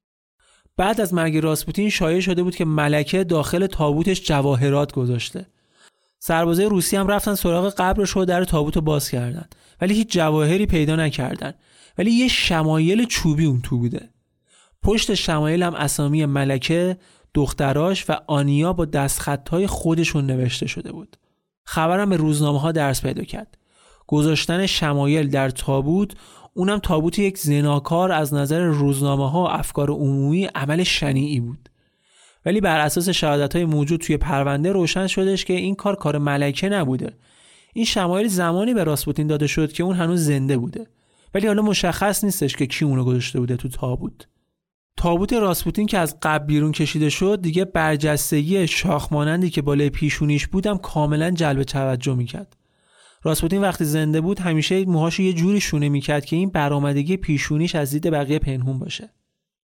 بعد از مرگ راسپوتین شایع شده بود که ملکه داخل تابوتش جواهرات گذاشته. سربازای روسی هم رفتن سراغ قبرش و در تابوتو باز کردن، ولی هیچ جواهری پیدا نکردن، ولی یه شمایل چوبی اون تو بوده. پشت شمایل هم اسامی ملکه، دختراش و آنیا با دستخطهای خودشون نوشته شده بود. خبرم به روزنامه‌ها درس پیدا کرد. گذاشتن شمایل در تابوت، اونم تابوت یک زناکار، از نظر روزنامه‌ها و افکار عمومی عمل شنیعی بود. ولی بر اساس شهادت‌های موجود توی پرونده روشن شدش که این کار کار ملکه نبوده. این شمایل زمانی به راسپوتین داده شد که اون هنوز زنده بوده. ولی حالا مشخص نیستش که کی اونو گذاشته بوده تو تابوت. تابوت راسپوتین که از قبر بیرون کشیده شد دیگه برجستگی شاخمانندی که بالای پیشونیش بودم کاملا جلب توجه میکرد. راسپوتین وقتی زنده بود همیشه موهاشو یه جوری شونه میکرد که این برآمدگی پیشونیش از دید بقیه پنهون باشه.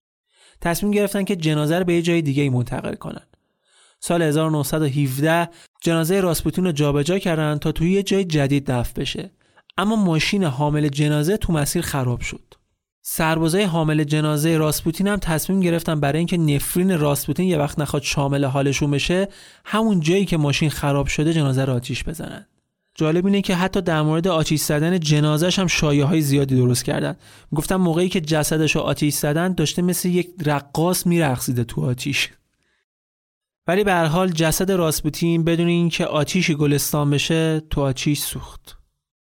تصمیم گرفتن که جنازه رو به یه جای دیگه منتقل کنن. سال هزار و نهصد و هفده جنازه راسپوتین رو جابجا کردن تا توی یه جای جدید دفن بشه. اما ماشین حامل جنازه تو مسیر خراب شد. سربازای حامل جنازه راسپوتین هم تصمیم گرفتن برای اینکه نفرین راسپوتین یه وقت نخواد شامل حالشون بشه، همون جایی که ماشین خراب شده جنازه رو آتیش بزنن. جالب اینه که حتی در مورد آتیش زدن جنازه‌ش هم شایعه‌های زیادی درست کردن. میگفتن موقعی که جسدش رو آتیش زدن داشته مثل یک رقاص میرقصیده تو آتیش. ولی به هر حال جسد راسپوتین بدون اینکه آتیشی گلستان بشه تو آتیش سوخت.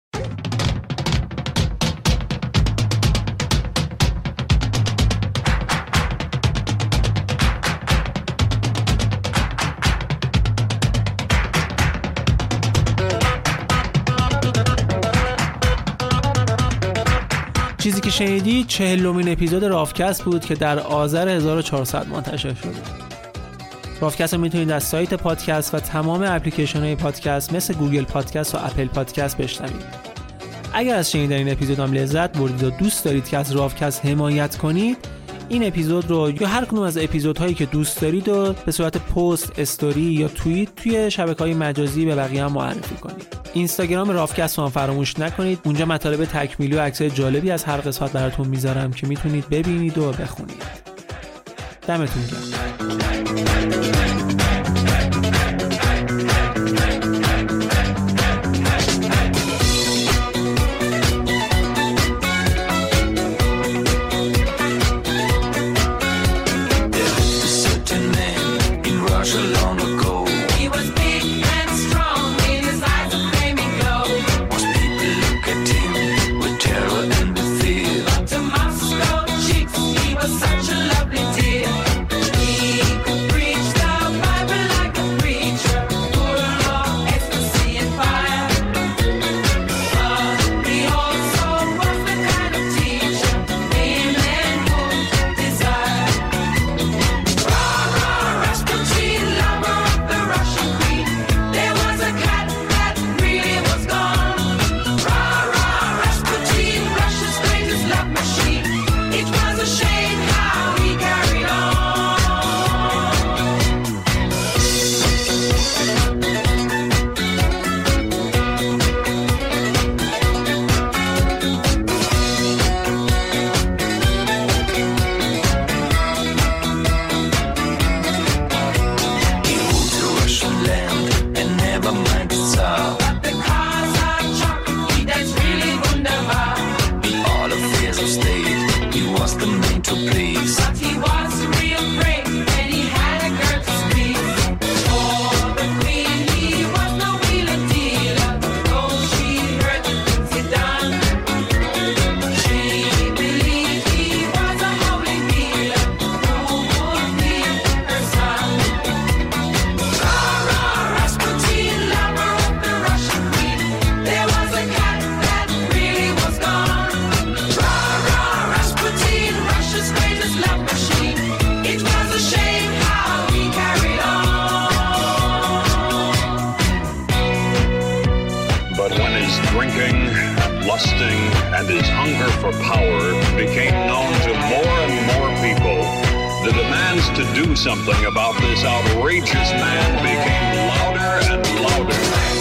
چیزی که شنیدید چهلمین اپیزود رافکست بود که در آذر هزار و چهارصد منتشر شده. رافکست رو میتونید از سایت پادکست و تمام اپلیکیشن های پادکست مثل گوگل پادکست و اپل پادکست بشنوید. اگر از شنیدن این اپیزود هم لذت بردید و دوست دارید که از رافکست حمایت کنید، این اپیزود رو یا هر کدوم از اپیزودهایی که دوست دارید رو به صورت پست، استوری یا توییت توی شبکه‌های مجازی به بقیه هم معرفی کنید. اینستاگرام رافکست رو هم فراموش نکنید. اونجا مطالب تکمیلی و عکسای جالبی از هر قسمت براتون میذارم که میتونید ببینید و بخونید. دمتون گرم. Something about this outrageous man became louder and louder.